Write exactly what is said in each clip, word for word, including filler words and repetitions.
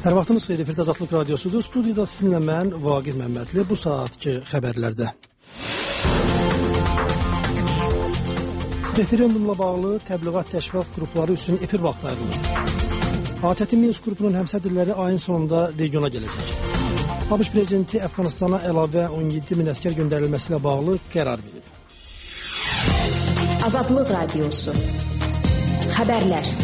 Hər vaxtınız xeyir, efirdə Azadlıq Radiosudur. Studiyada sizinlə mən, Vaqif Məmmədli, bu saatki xəbərlərdə. Referendumla bağlı təbliğat təşkilat qrupları üçün efir vaxtı ayrılır. ATƏT Minsk qrupunun həmsədrləri ayın sonunda regiona gələcək. ABŞ prezidenti Əfqanistana əlavə on yeddi min əskər göndərilməsi ilə bağlı qərar verib. Azadlıq Radiosu. Xəbərlər.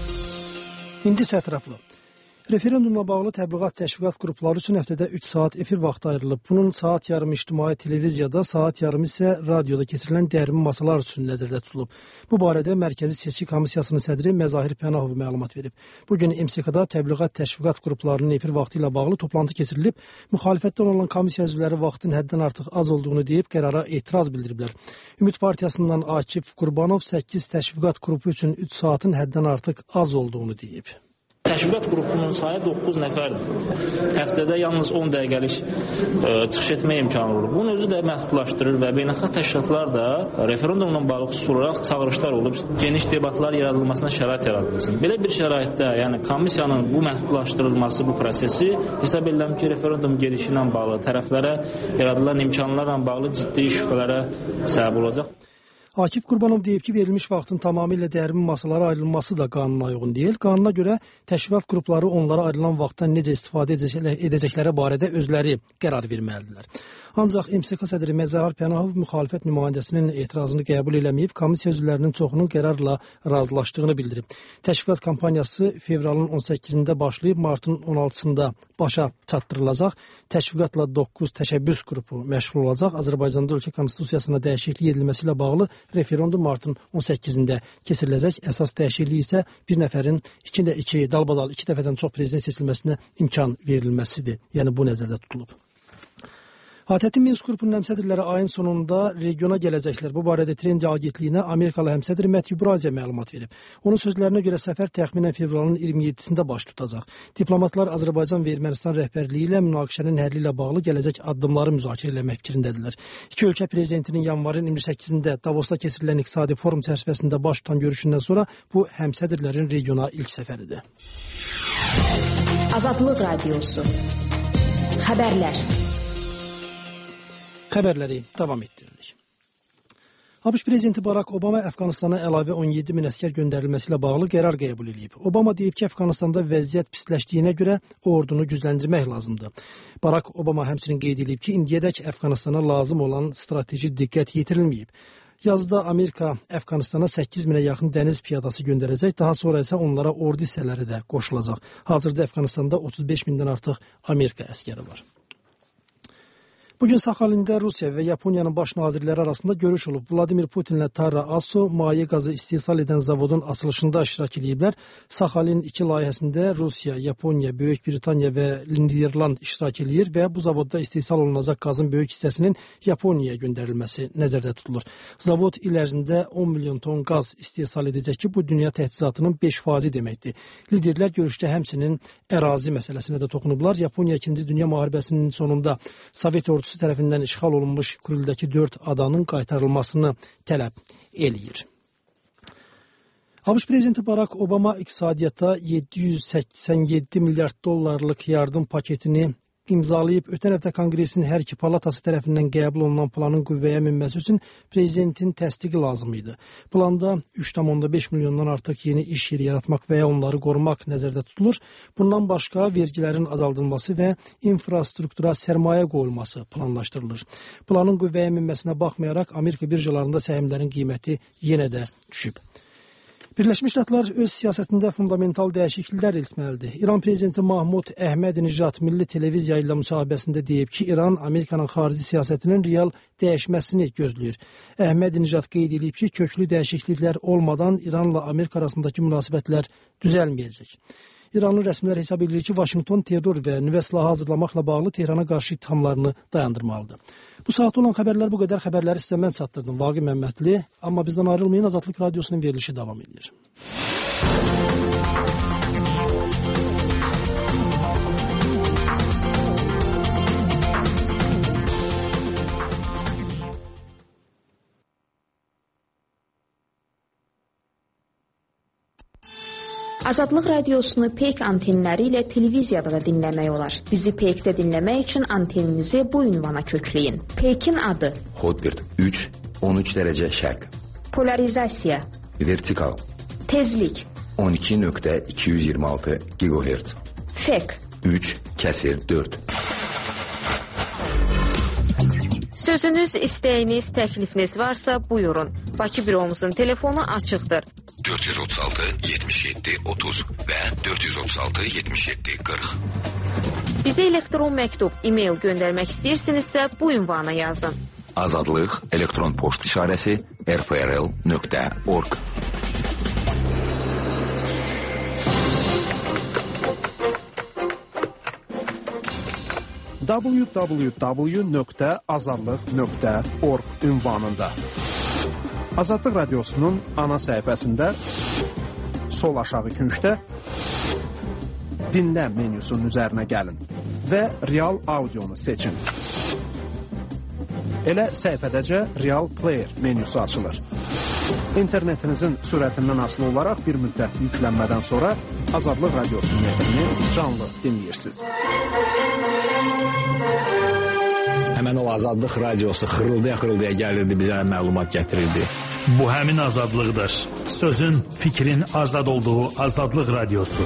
İndi isə ətraflı. Referendumla bağlı təbliğat təşviqat qrupları üçün həftədə üç saat efir vaxtı ayrılıb. Bunun saat yarım ictimai televiziyada, saat yarım isə radioda keçirilən dərmi masalar üçün nəzərdə tutulub. Bu barədə Mərkəzi Seçki Komissiyasının sədri Məzahir Pənahov məlumat verib. Bugün M S K-da təbliğat təşviqat qruplarının efir vaxtı ilə bağlı toplantı keçirilib. Müxalifətdən olan komissiya üzvləri vaxtın həddən artıq az olduğunu deyib qərara etiraz bildiriblər. Ümid Partiyasından Akif Qurbanov səkkiz təşviqat qrupu üçün üç saatın həddən artıq az olduğunu deyib. Təşviqat qrupunun sayı doqquz nəfərdir. Həftədə yalnız on dəqiqəlik ə, çıxış etmə imkanı olur. Bunun özü də məhdudlaşdırır və beynəlxalq təşkilatlar da referendumla bağlı xüsusi olaraq çağırışlar olub, geniş debatlar yaradılmasına şərait yaradılsın. Belə bir şəraitdə, yəni komissiyanın bu məhdudlaşdırılması, bu prosesi hesab edirəm ki, referendum gedişi ilə bağlı tərəflərə yaradılan imkanlarla bağlı ciddi şübhələrə səbəb olacaq. Akif Qurbanov deyib ki, verilmiş vaxtın tamamilə dərmin masalara ayrılması da qanuna uyğun deyil. Qanuna görə təşkilat qrupları onlara ayrılan vaxtdan necə istifadə edəcəkləri barədə özləri qərar verməlidirlər. Ancaq M S K sədri Məzahir Pənahov müxalifət nümayəndəsinin etirazını qəbul eləməyib, komissiya üzvlərinin çoxunun qərarla razılaşdığını bildirib. Təşkilat kampaniyası fevralın on səkkizində başlayıb, martın on altısında başa çatdırılacaq. Təşviqatla doqquz təşəbbüs qrupu məşğul olacaq. Azərbaycanda ölkə konstitusiyasına dəyişiklik edilməsi ilə bağlı referendum martın on səkkizində keçiriləcək. Əsas dəyişiklik isə bir nəfərin iki də iki dalbadal iki dəfədən çox prezident seçilməsinə imkan verilməsidir. Yəni bu nəzərdə tutulub. ATƏT Minsk qrupunun həmsədrləri ayın sonunda regiona gələcəklər. Bu barədə Trendi agentliyinə Amerikalı həmsədr Matthew Brazier məlumat verib. Onun sözlərinə görə səfər təxminən fevralın iyirmi yeddisində baş tutacaq. Diplomatlar Azərbaycan və Ermənistan rəhbərliyi ilə münaqişənin həlli ilə bağlı gələcək addımları müzakirə etmək fikrindədirlər. İki ölkə prezidentinin yanvarın iyirmi səkkizində Davosda keçirilən iqtisadi forum çərçivəsində baş tutan görüşündən sonra bu həmsədrlərin regiona ilk səfəridir. Azadlıq Radiosu. Xəbərlər. Xəbərləri davam etdiririk. ABŞ prezidenti Barack Obama Əfqanistana əlavə on yeddi min əskər göndərilməsi ilə bağlı qərar qəbul edib. Obama deyib ki, Əfqanistanda vəziyyət pisləşdiyinə görə ordunu gücləndirmək lazımdır. Barack Obama həmçinin qeyd edib ki, indiyədək Əfqanistana lazım olan strateji diqqət yetirilməyib. Yazda Amerika Əfqanistana səkkiz minə yaxın dəniz piyadası göndərəcək, daha sonra isə onlara ordu hissələri də qoşulacaq. Hazırda Əfqanistanda otuz beş mindən artıq Amerika əskəri var. Bugün Saxalində Rusiya və Yaponiyanın baş nazirləri arasında görüş olub. Vladimir Putinlə Tara Asso maye qazı istehsal edən zavodun açılışında iştirak ediblər. Saxalin iki layihəsində Rusiya, Yaponiya, Böyük Britaniya və Niderland iştirak edir və bu zavodda istehsal olunacaq qazın böyük hissəsinin Yaponiyaya göndərilməsi nəzərdə tutulur. Zavod il ərzində on milyon ton qaz istehsal edəcək ki, bu dünya təchizatının beş faizi deməkdir. Liderlər görüşdə həmçinin ərazi məsələsinə də toxunublar. Yaponiya ikinci Dünya müharibəsinin sonunda Sovet ordusu tərəfindən işğal olunmuş Kurildəki dörd adanın qaytarılmasını tələb eləyir. ABŞ prezidenti Barack Obama iqtisadiyyata yeddi yüz səksən yeddi milyard dollarlıq yardım paketini imzalayıb. Ötən həftə Konqresin hər iki palatası tərəfindən qəbul olunan planın qüvvəyə minməsi üçün prezidentin təsdiqi lazım idi. Planda üç tam beş milyondan artıq yeni iş yeri yaratmaq və ya onları qorumaq nəzərdə tutulur. Bundan başqa vergilərin azaldılması və infrastruktura sərmayə qoyulması planlaşdırılır. Planın qüvvəyə minməsinə baxmayaraq Amerika birjalarında səhmlərin qiyməti yenə də düşüb. Birləşmiş Ştatlar öz siyasətində fundamental dəyişikliklər etməlidir. İran prezidenti Mahmud Əhmədinejad Milli Televiziya ilə müsahibəsində deyib ki, İran Amerikanın xarici siyasətinin real dəyişməsini gözləyir. Əhmədinejad qeyd edib ki, köklü dəyişikliklər olmadan İranla Amerika arasındakı münasibətlər düzəlməyəcək. İranlı rəsmilər hesab edir ki, Vaşinqton terror və nüvə silahı hazırlamaqla bağlı Tehrana qarşı ittihamlarını dayandırmalıdır. Bu saat olan xəbərlər bu qədər. Xəbərləri sizə mən çatdırdım, Vaqif Məmmədli. Amma bizdən ayrılmayın, Azadlıq Radiosunun verilişi davam edir. Azadlıq radiosunu Peyk antenləri ilə televiziyada da dinləmək olar. Bizi Peykdə dinləmək üçün anteninizi bu ünvana kökləyin. Peykin adı: Hotbird üç on üç dərəcə şərq. Polarizasiya: Vertikal. Tezlik: on iki nöqtə iki yüz iyirmi altı gigahertz. Fek: üç kəsir dörd. Sözünüz, istəyiniz, təklifiniz varsa buyurun. Bakı büromuzun telefonu açıqdır. dörd yüz otuz altı yetmiş yeddi otuz və dörd yüz otuz altı yetmiş yeddi qırx. Bizə elektron məktub, e-mail göndərmək istəyirsinizsə bu ünvana yazın. Azadlıq elektron poçt işarəsi r f r l nöqtə org. w w w nöqtə azadlıq nöqtə org ünvanında. Azadlıq radiosunun ana səhifəsində sol aşağı küncdə dinlə menyusunun üzərinə gəlin və real audionu seçin. Elə səhifədəcə real player menyusu açılır. İnternetinizin sürətindən asılı olaraq bir müddət yüklənmədən sonra Azadlıq radiosunun efrini canlı dinləyirsiniz. Həmən o Azadlıq radiosu xırıldaya-xırıldaya gəlirdi, bizə məlumat gətirirdi. Bu həmin azadlıqdır. Sözün, fikrin azad olduğu Azadlıq radiosu.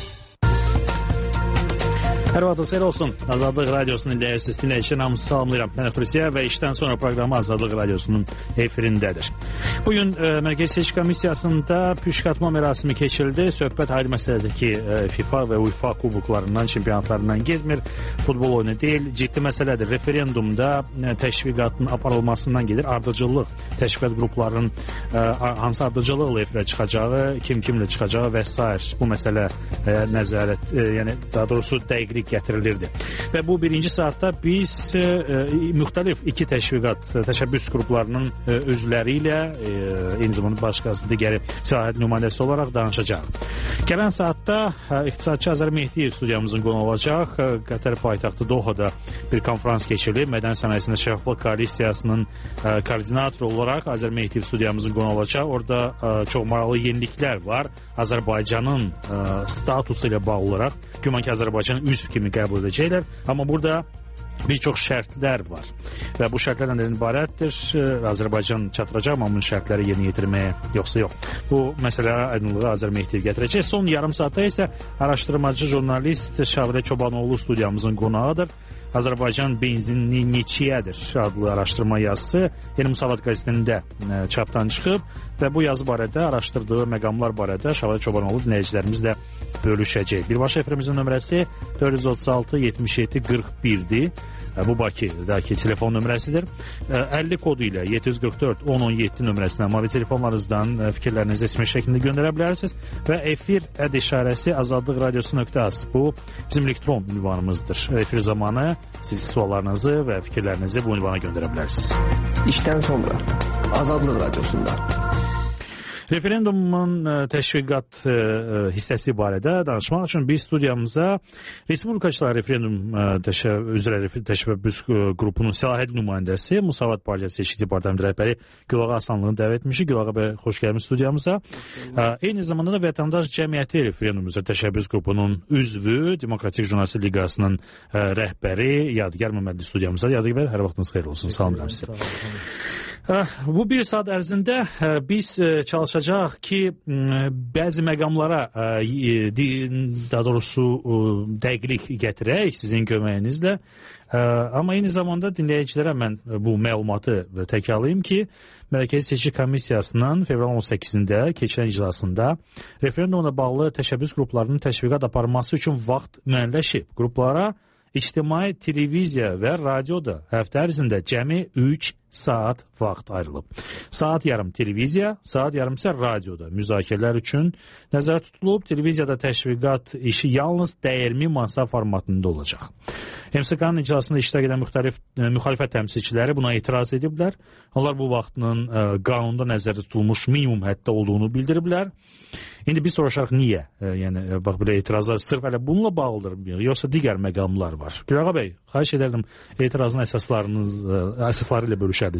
Hər vaxtınız xeyir olsun. Azadlıq radiosunun dəyərsiz dinləyicilər hamısı salamlayıram. Mən Xüsusiyə və işdən sonra proqramı Azadlıq radiosunun efirindədir. Bugün e, Mərkəzi Seçki Komissiyasında püşkatma mərasimi keçildi. Söhbət ayrı məsələdir ki, e, FIFA və UEFA kuboklarından, çempionatlarından getmir. Futbol oyunu deyil, ciddi məsələdir. Referendumda e, təşviqatın aparılmasından gedir. Ardıcıllıq, təşviqat qruplarının e, hansı ardıcılıqla efirə çıxacağı, kim kimlə çıxacağı və s. Bu məsələ e, nəzarət, e, yəni daha doğrusu dəqiqlik gətirilirdi. Və bu birinci saatda biz e, müxtəlif iki təşviqat, təşəbbüs qruplarının e, üzvləri ilə e, eyni zamanda başqası digəri sahət nümayəndəsi olaraq danışacaq. Gələn saatda e, iqtisadçı Azər Mehdiyev studiyamızın qonu olacaq. E, Qətər paytaxtı Dohada bir konferans keçirilib. Mədən sənayesində şəffaflıq koalisiyasının e, koordinatoru olaraq Azər Mehdiyev studiyamızın qonu olacaq. Orada e, çox maraqlı yeniliklər var. Azərbaycanın e, statusu ilə bağlı olaraq güman ki, Azərbaycanın üzv kimi qəbul edəcəklər. Amma burada bir çox şərtlər var və bu şərtlərdən ibarətdir. Azərbaycan çatdıracaq mı bunun şərtləri yerinə yetirməyə, yoxsa yox? Bu məsələyə aydınlığı Azər Mehdiyev gətirəcək. Son yarım saatda isə araşdırmacı jurnalist Şavirə Çobanoğlu studiyamızın qonağıdır. Azərbaycan benzinli neçiyədir adlı araşdırma yazısı Yeni Musavat qəzetində çapdan çıxıb və bu yazı barədə, araşdırdığı məqamlar barədə Şavirə Çobanoğlu dinləyicilərimizlə bölüşəcək. Birbaşa efirimizin nömrəsi dörd yüz otuz altı yetmiş yeddi qırx birdir. Bu Bakıdakı telefon nömrəsidir. əlli kodu ilə yeddi yüz qırx dörd on on yeddi nömrəsindən mobil telefonlarınızdan fikirlərinizi S M S şəklində göndərə bilərsiniz və efir əd işarəsi azadlıq radiosu nöqtə az. Bu bizim elektron ünvanımızdır. Efir zamanı siz suallarınızı və fikirlərinizi bu ünvana göndərə bilərsiniz. İşdən sonra Azadlıq radiosunda. Referendumun təşviqat hissəsi barədə danışmaq üçün biz studiyamıza Respublikaçılar Referendum üzrə təşəbbüs qrupunun səlahiyyət nümayəndəsi Musavat Partiyası Seçki Departamenti rəhbəri Gülağa Asanlığını dəvət etmişik. Gülağa bəy, xoş gəlmiş studiyamıza. Eyni zamanda da Vətəndaş Cəmiyyəti Referendum üzrə təşəbbüs qrupunun üzvü, Demokratik Jurnalistlər Liqasının rəhbəri Yadigar Məmmədli studiyamıza. Yadigar bəy, hər vaxtınız xeyir olsun. Salamlayıram sizə. Bu bir saat ərzində biz çalışacaq ki, bəzi məqamlara daha doğrusu dəqiqlik gətirək sizin köməyinizlə. Amma eyni zamanda dinləyicilərə mən bu məlumatı təkrarlayım ki, Mərkəzi Seçki Komissiyasının fevralın on səkkizində keçirilən iclasında referendumla bağlı təşəbbüs qruplarının təşviqat aparılması üçün vaxt müəyyənləşib. Qruplara ictimai televiziya və radioda həftə ərzində cəmi üç saat vaxt ayrılıb. Saat yarım televiziya, saat yarım isə radioda müzakirələr üçün nəzərdə tutulub. Televiziyada təşviqat işi yalnız dəyirmi masa formatında olacaq. M S K-nın iclasında iştirak edən müxtəlif müxalifət təmsilçiləri buna etiraz ediblər. Onlar bu vaxtının ə, qanunda nəzərdə tutulmuş minimum həddə olduğunu bildiriblər. İndi biz soruşarıq niyə? E, yəni bax belə etirazlar sırf elə bununla bağlıdır, yoxsa digər məqamlar var? Gülağa bəy, xahiş edərdim etirazın əsaslarınız, əsasları ilə bölüşərdiniz dinləyicilərimiz.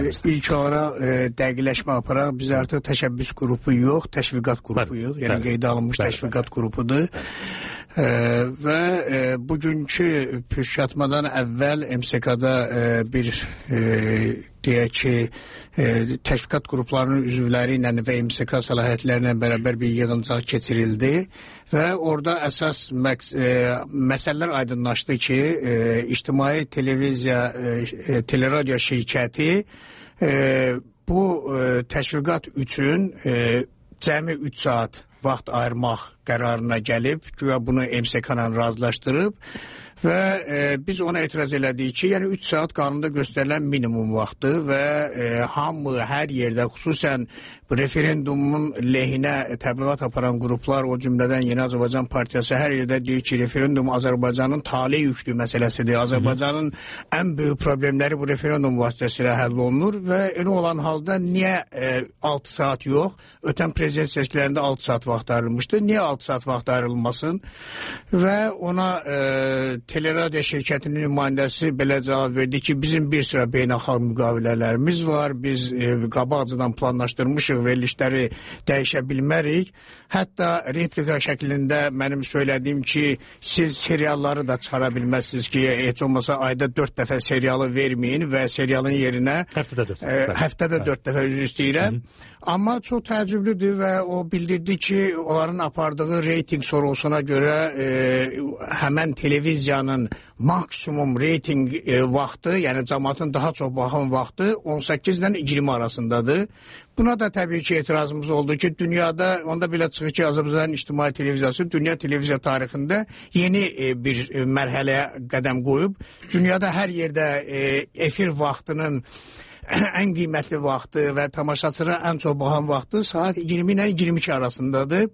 İlk olaraq e, dəqiqləşmə aparaq. Biz artıq təşəbbüs qrupu yox, təşviqat qrupuyuq. Yəni qeydə alınmış təşviqat qrupudur. E, və e, bugünkü püşkatmadan əvvəl M S K-da e, bir e, deyək ki, e, təşviqat qruplarının üzvləri ilə və M S K səlahiyyətlərlə bərabər bir yığıncaq keçirildi və orada əsas məqs e, məsələlər aydınlaşdı ki, e, ictimai televiziya, e, teleradio şirkəti e, bu e, təşviqat üçün e, cəmi üç saat vaxt ayırmaq qərarına gəlib, güya bunu M S K-la razılaşdırıb və e, biz ona etiraz elədik ki, yəni üç saat qanunda göstərilən minimum vaxtdır və e, hamı hər yerdə, xüsusən referendumun lehinə təbliğat aparan qruplar, o cümlədən Yeni Azərbaycan Partiyası hər yerdə deyir ki, referendum Azərbaycanın talih yüklü məsələsidir. Azərbaycanın ən böyük problemləri bu referendum vasitəsilə həll olunur və elə olan halda niyə e, altı saat yox? Ötən prezident seçkilərində altı saat vaxt ayrılmışdı. Niyə altı saat vaxt ayrılmasın? Və ona e, teleradio şirkətinin nümayəndəsi belə cavab verdi ki, bizim bir sıra beynəlxalq müqavilələrimiz var. Biz e, qabaqcadan planlaşdırmışıq, verilişləri dəyişə bilmərik. Hətta replika şəklində mənim söylədiyim ki, siz serialları da çıxara bilməzsiniz ki, heç olmasa ayda dörd dəfə serialı verməyin və serialın yerinə həftədə dörd dəfə, e, həftədə dörd dəfə üzr istəyirəm. Amma çox təəccüblüdür və o bildirdi ki, onların apardığı reyting sorğusuna görə e, həmən televiziyanın maksimum reyting e, vaxtı, yəni cəmaatın daha çox baxan vaxtı on səkkizdən iyirmi arasındadır. Buna da təbii ki, etirazımız oldu ki, dünyada, onda belə çıxır ki, Azərbaycan İctimai Televiziyası dünya televiziya tarixində yeni e, bir e, mərhələyə qədəm qoyub. Dünyada hər yerdə e, efir vaxtının ən qiymətli vaxtı və tamaşaçılara ən çox baxan vaxtı saat iyirmi ilə iyirmi iki arasındadır.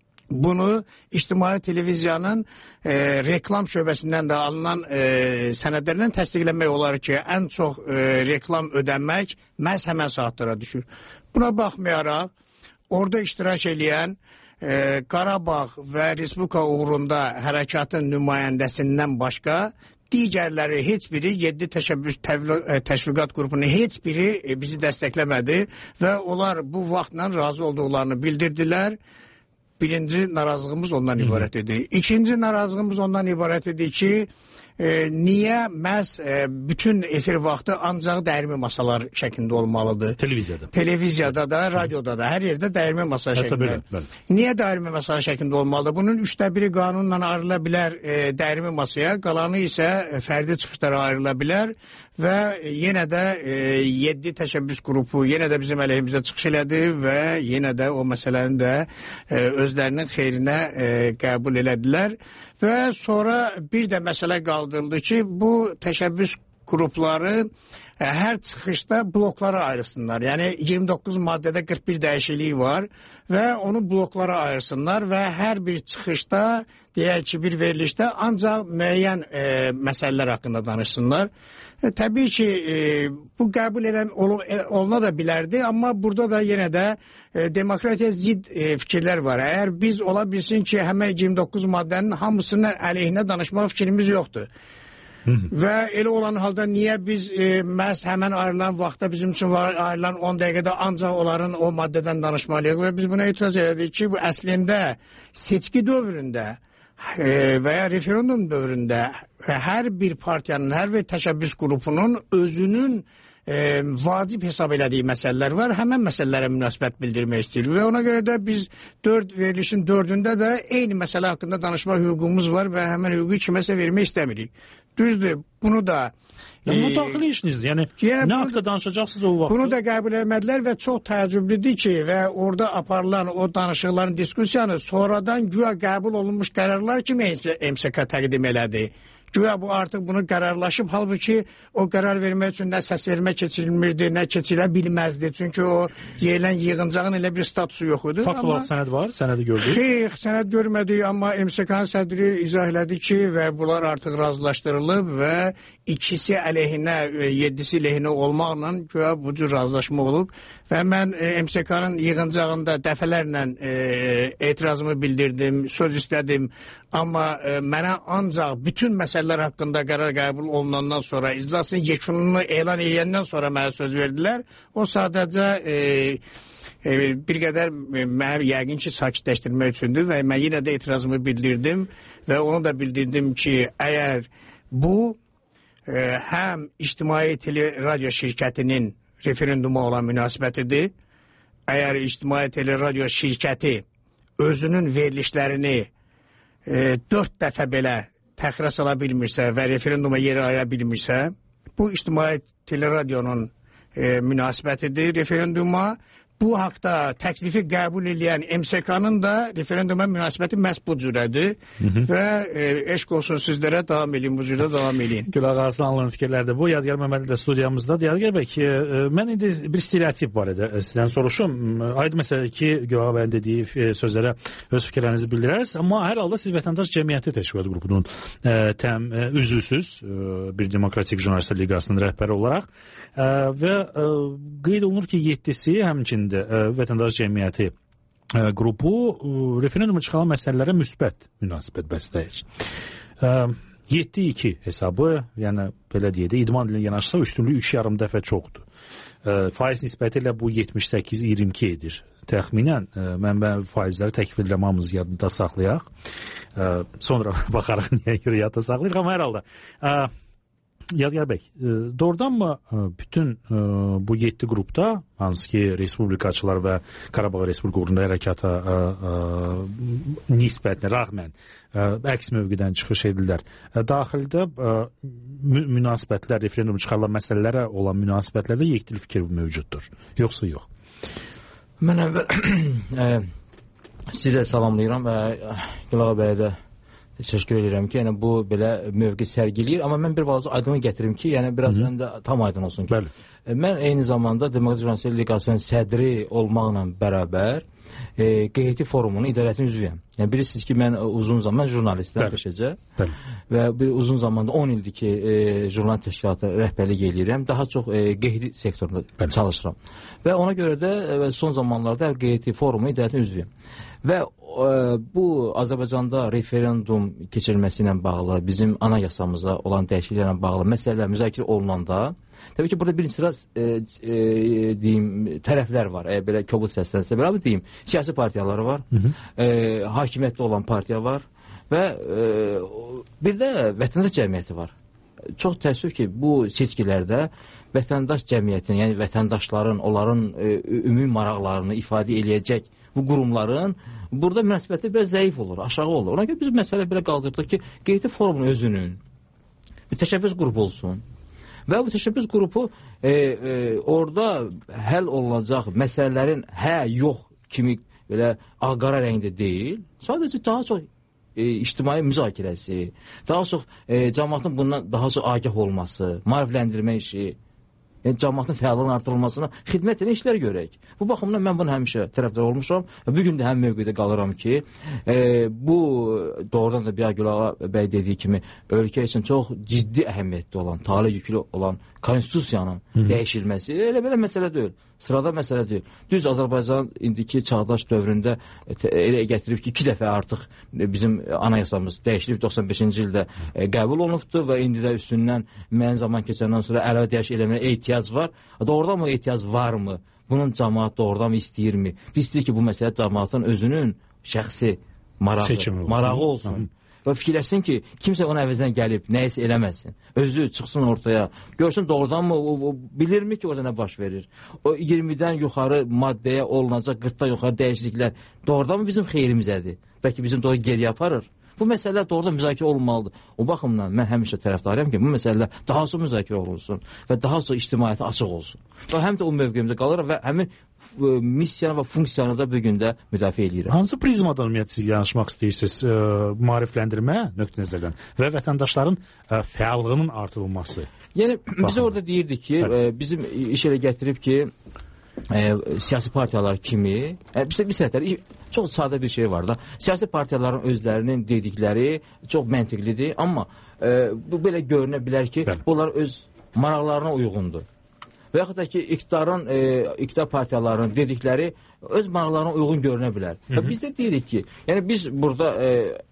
Bunu İctimai Televiziyanın e, reklam şöbəsindən də alınan e, sənədlərdən təsdiqləmək olar ki, ən çox e, reklam ödənmək məhz həmən saatlara düşür. Buna baxmayaraq, orada iştirak edən e, Qarabağ və Respublika uğrunda hərəkatın nümayəndəsindən başqa digərləri heç biri yeddi təşəbbüs təşviqat qrupunun heç biri bizi dəstəkləmədi və onlar bu vaxtla razı olduqlarını bildirdilər. Birinci narazılığımız ondan ibarət idi. İkinci narazılığımız ondan ibarət idi ki, e, niyə məhz e, bütün efir vaxtı ancaq dəyirmi masalar şəklində olmalıdır? Televiziyada. Televiziyada da, radioda da, hər yerdə dəyirmi masa şəklində. Bəli, bəli. Niyə dəyirmi masa şəklində olmalıdır? Bunun üçdə biri qanunla ayrıla bilər e, dəyirmi masaya, qalanı isə e, fərdi çıxışlara ayrıla bilər və yenə də e, yeddi təşəbbüs qrupu yenə də bizim əleyhimizə çıxış elədi və yenə də o məsələni də e, özlərinin xeyrinə e, qəbul elədilər. Və sonra bir də məsələ qaldırıldı ki, bu təşəbbüs qrupları ə, hər çıxışda bloklara ayrılsınlar. Yəni iyirmi doqquz maddədə qırx bir dəyişiklik var və onu bloklara ayırsınlar və hər bir çıxışda, deyək ki, bir verilişdə ancaq müəyyən e, məsələlər haqqında danışsınlar. E, təbii ki, e, bu qəbul edən ol, e, oluna da bilərdi, amma burada da yenə də e, demokratiya zid e, fikirlər var. Əgər biz ola bilsin ki, həmən iyirmi doqquz maddənin hamısının əleyhinə danışmaq fikrimiz yoxdur. Və elə olan halda niyə biz e, məhz həmən ayrılan vaxtda bizim üçün var, ayrılan on dəqiqədə ancaq onların o maddədən danışmalıyıq və biz buna etiraz elədik ki, bu əslində seçki dövründə e, və ya referendum dövründə hər bir partiyanın, hər bir təşəbbüs qrupunun özünün E, vacib hesab elədiyi məsələlər var. Həmən məsələlərə münasibət bildirmək istəyir və ona görə də biz dörd verilişin dördündə də eyni məsələ haqqında danışma hüququmuz var və həmən hüququ kiməsə vermək istəmirik. Düzdür, bunu da yəni, bu daxili işinizdir. Yəni, yəni nə haqda danışacaqsınız o vaxt? Bunu da qəbul etmədilər və çox təəccüblüdür ki, və orada aparılan o danışıqların diskusiyanı sonradan güya qəbul olunmuş qərarlar kimi M S K təqdim elədi. Güya bu artıq bunu qərarlaşıb, halbuki o qərar vermək üçün nə səs vermə keçirilmirdi, nə keçilə bilməzdi. Çünki o yeyilən yığıncağın elə bir statusu yox idi. Fakt olaraq sənəd var, sənədi gördük. Xeyr, sənəd görmədik, amma M S K-nın sədri izah elədi ki, və bunlar artıq razılaşdırılıb və ikisi əleyhinə, yeddisi əleyhinə olmaqla güya bu cür razılaşma olub Və mən e, M S K-nın yığıncağında dəfələrlə e, etirazımı bildirdim, söz istədim. Amma e, mənə ancaq bütün məsələlər haqqında qərar qəbul olunandan sonra, iclasın yekununu elan edəndən sonra mənə söz verdilər. O sadəcə e, e, bir qədər mənə yəqin ki, sakitləşdirmək üçündür və mən yenə də etirazımı bildirdim və onu da bildirdim ki, əgər bu e, həm ictimai teleradio şirkətinin referenduma olan münasibətidir. Əgər ictimai teleradio şirkəti özünün verilişlərini e, dörd dəfə belə təxirə sala bilmirsə və referenduma yer ayıra bilmirsə, bu ictimai teleradionun e, münasibətidir referenduma. Bu haqda təklifi qəbul edən M S K-nın da referenduma münasibəti məhz bu cürədir. Hı -hı. Və e, eşq olsun sizlərə, davam edin, bu cürə davam edin. Gülağa Aslanlının fikirlərdir bu. Yadgar Məmmədli də studiyamızda. Yadgar bəy ki, mən indi bir stereotip var idi. Sizdən soruşum. Aydın məsələ ki, Gülağa bəyin dediyi sözlərə öz fikirlərinizi bildirərsiniz. Amma hər halda siz Vətəndaş Cəmiyyəti Təşkilat Qrupunun e, təm e, üzvüsüz, e, bir Demokratik Jurnalistlər Liqasının rəhbəri olaraq. E, və e, qeyd olunur ki, yeddisi həmçinin də ə, Vətəndaş Cəmiyyəti ə, qrupu ə, referenduma çıxan məsələlərə müsbət münasibət bəsləyir. yeddi iki hesabı, yəni belə deyək də, idman dilinə yanaşsa üstünlüyü üç yarım dəfə çoxdur. Ə, faiz nisbəti ilə bu yetmiş səkkiz iyirmi iki edir. Təxminən ə, mənbə faizləri təkfir eləməyimiz yadında saxlayaq. Ə, sonra baxaraq niyə görə yadda saxlayırıq, amma hər halda. Ə, Yadgar bəy, doğrudanmı bütün bu yeddi qrupda, hansı ki respublikaçılar və Qarabağ Respublika uğrunda hərəkata nisbətlə, rağmən əks mövqedən çıxış edirlər. Daxildə münasibətlər, referendum çıxarılan məsələlərə olan münasibətlərdə yekdil fikir mövcuddur, yoxsa yox? Mən əvvəl sizə salamlayıram və Gülağa bəyə də təşəkkür edirəm ki, yəni bu belə mövqe sərgiləyir, amma mən bir balaca aydınlıq gətirim ki, yəni biraz mən də tam aydın olsun ki. Bəli. Mən eyni zamanda Demokratik Jurnalistlər Liqasının sədri olmaqla bərabər e, Q H T forumunun idarəsinin üzvüyəm. Yəni bilirsiniz ki, mən uzun zaman mən jurnalistəm peşəcə və bir uzun zamanda on ildir ki, e, jurnal təşkilatı rəhbərlik eləyirəm. Daha çox e, Q H T sektorunda Bəli. çalışıram. Və ona görə də e, son zamanlarda Q H T forumunun idarəsinin üzvüyəm. Və e, bu Azərbaycanda referendum keçirilməsi ilə bağlı, bizim anayasamıza olan dəyişikliklərlə bağlı məsələlər müzakirə olunanda, təbii ki, burada bir sıra e, e, deyim, tərəflər var. E, belə kobud səslənsə, belə deyim, siyasi partiyaları var, hı -hı. E, hakimiyyətdə olan partiya var və e, bir də vətəndaş cəmiyyəti var. Çox təəssüf ki, bu seçkilərdə vətəndaş cəmiyyətinin, yəni vətəndaşların, onların e, ümumi maraqlarını ifadə eləyəcək bu qurumların burada münasibəti biraz zəif olur, aşağı olur. Ona görə biz məsələ belə qaldırdıq ki, Q H T forumunun özünün bir təşəbbüs qrupu olsun. Və bu təşəbbüs qrupu e, e, orada həll olunacaq məsələlərin hə, yox kimi belə ağqara rəngdə deyil, sadəcə daha çox e, ictimai müzakirəsi, daha çox e, cəmiyyətin bundan daha çox agah olması, maarifləndirmə işi, yəni cəmiyyətin fəallığının artırılmasına xidmət edən işlər görək. Bu baxımdan mən bunu həmişə tərəfdar olmuşam və bugün də həm mövqedə qalıram ki, e, bu doğrudan da bir Gülağa bəy dediyi kimi ölkə üçün çox ciddi əhəmiyyətli olan, talih yüklü olan konstitusiyanın Hı -hı. dəyişilməsi elə belə məsələ deyil. Sırada məsələ deyil. Düz Azərbaycan indiki çağdaş dövründə elə gətirib ki, iki dəfə artıq bizim anayasamız dəyişilib doxsan beşinci ildə e, qəbul olunubdur və indi də üstündən müəyyən zaman keçəndən sonra əlavə dəyişik eləməyə ehtiyac var. Doğrudan mı ehtiyac varmı? Bunun cəmaət doğrudan mı istəyirmi? Biz istəyir ki, bu məsələ cəmaətin özünün şəxsi marağı, marağı olsun. Hı -hı. Və fikirləşsin ki, kimsə onun əvəzinə gəlib, nəyisə eləməsin. Özü çıxsın ortaya, görsün doğrudan mı, o, o, bilirmi ki, orada nə baş verir? O iyirmidən yuxarı maddəyə olunacaq, qırxdan yuxarı dəyişikliklər doğrudan mı bizim xeyrimizədir? Bəlkə bizim doğru geriyə aparır? Bu məsələlər doğrudan müzakirə olunmalıdır. O baxımdan mən həmişə tərəfdarıyam ki, bu məsələlər daha çox müzakirə olunsun və daha çox ictimaiyyətə açıq olsun. Və həm də o mövqeyimdə qalır və həmin missiyanı və funksiyanı da bugün də müdafiə edirəm. Hansı prizmadan ümumiyyətlə siz yanaşmaq istəyirsiniz? E, maarifləndirmə nöqtə nəzərdən və vətəndaşların e, fəallığının artırılması. Yəni biz orada deyirdik ki, e, bizim iş elə gətirib ki, e, siyasi partiyalar kimi, e, bir, bir səhətlər, çox sadə bir şey var da, siyasi partiyaların özlərinin dedikləri çox məntiqlidir, amma e, bu belə görünə bilər ki, Bəli. bunlar öz maraqlarına uyğundur. və yaxud da ki, iqtidarın, e, iqtidar partiyalarının dedikləri öz maraqlarına uyğun görünə bilər. Hı -hı. Və biz də deyirik ki, yəni biz burada e,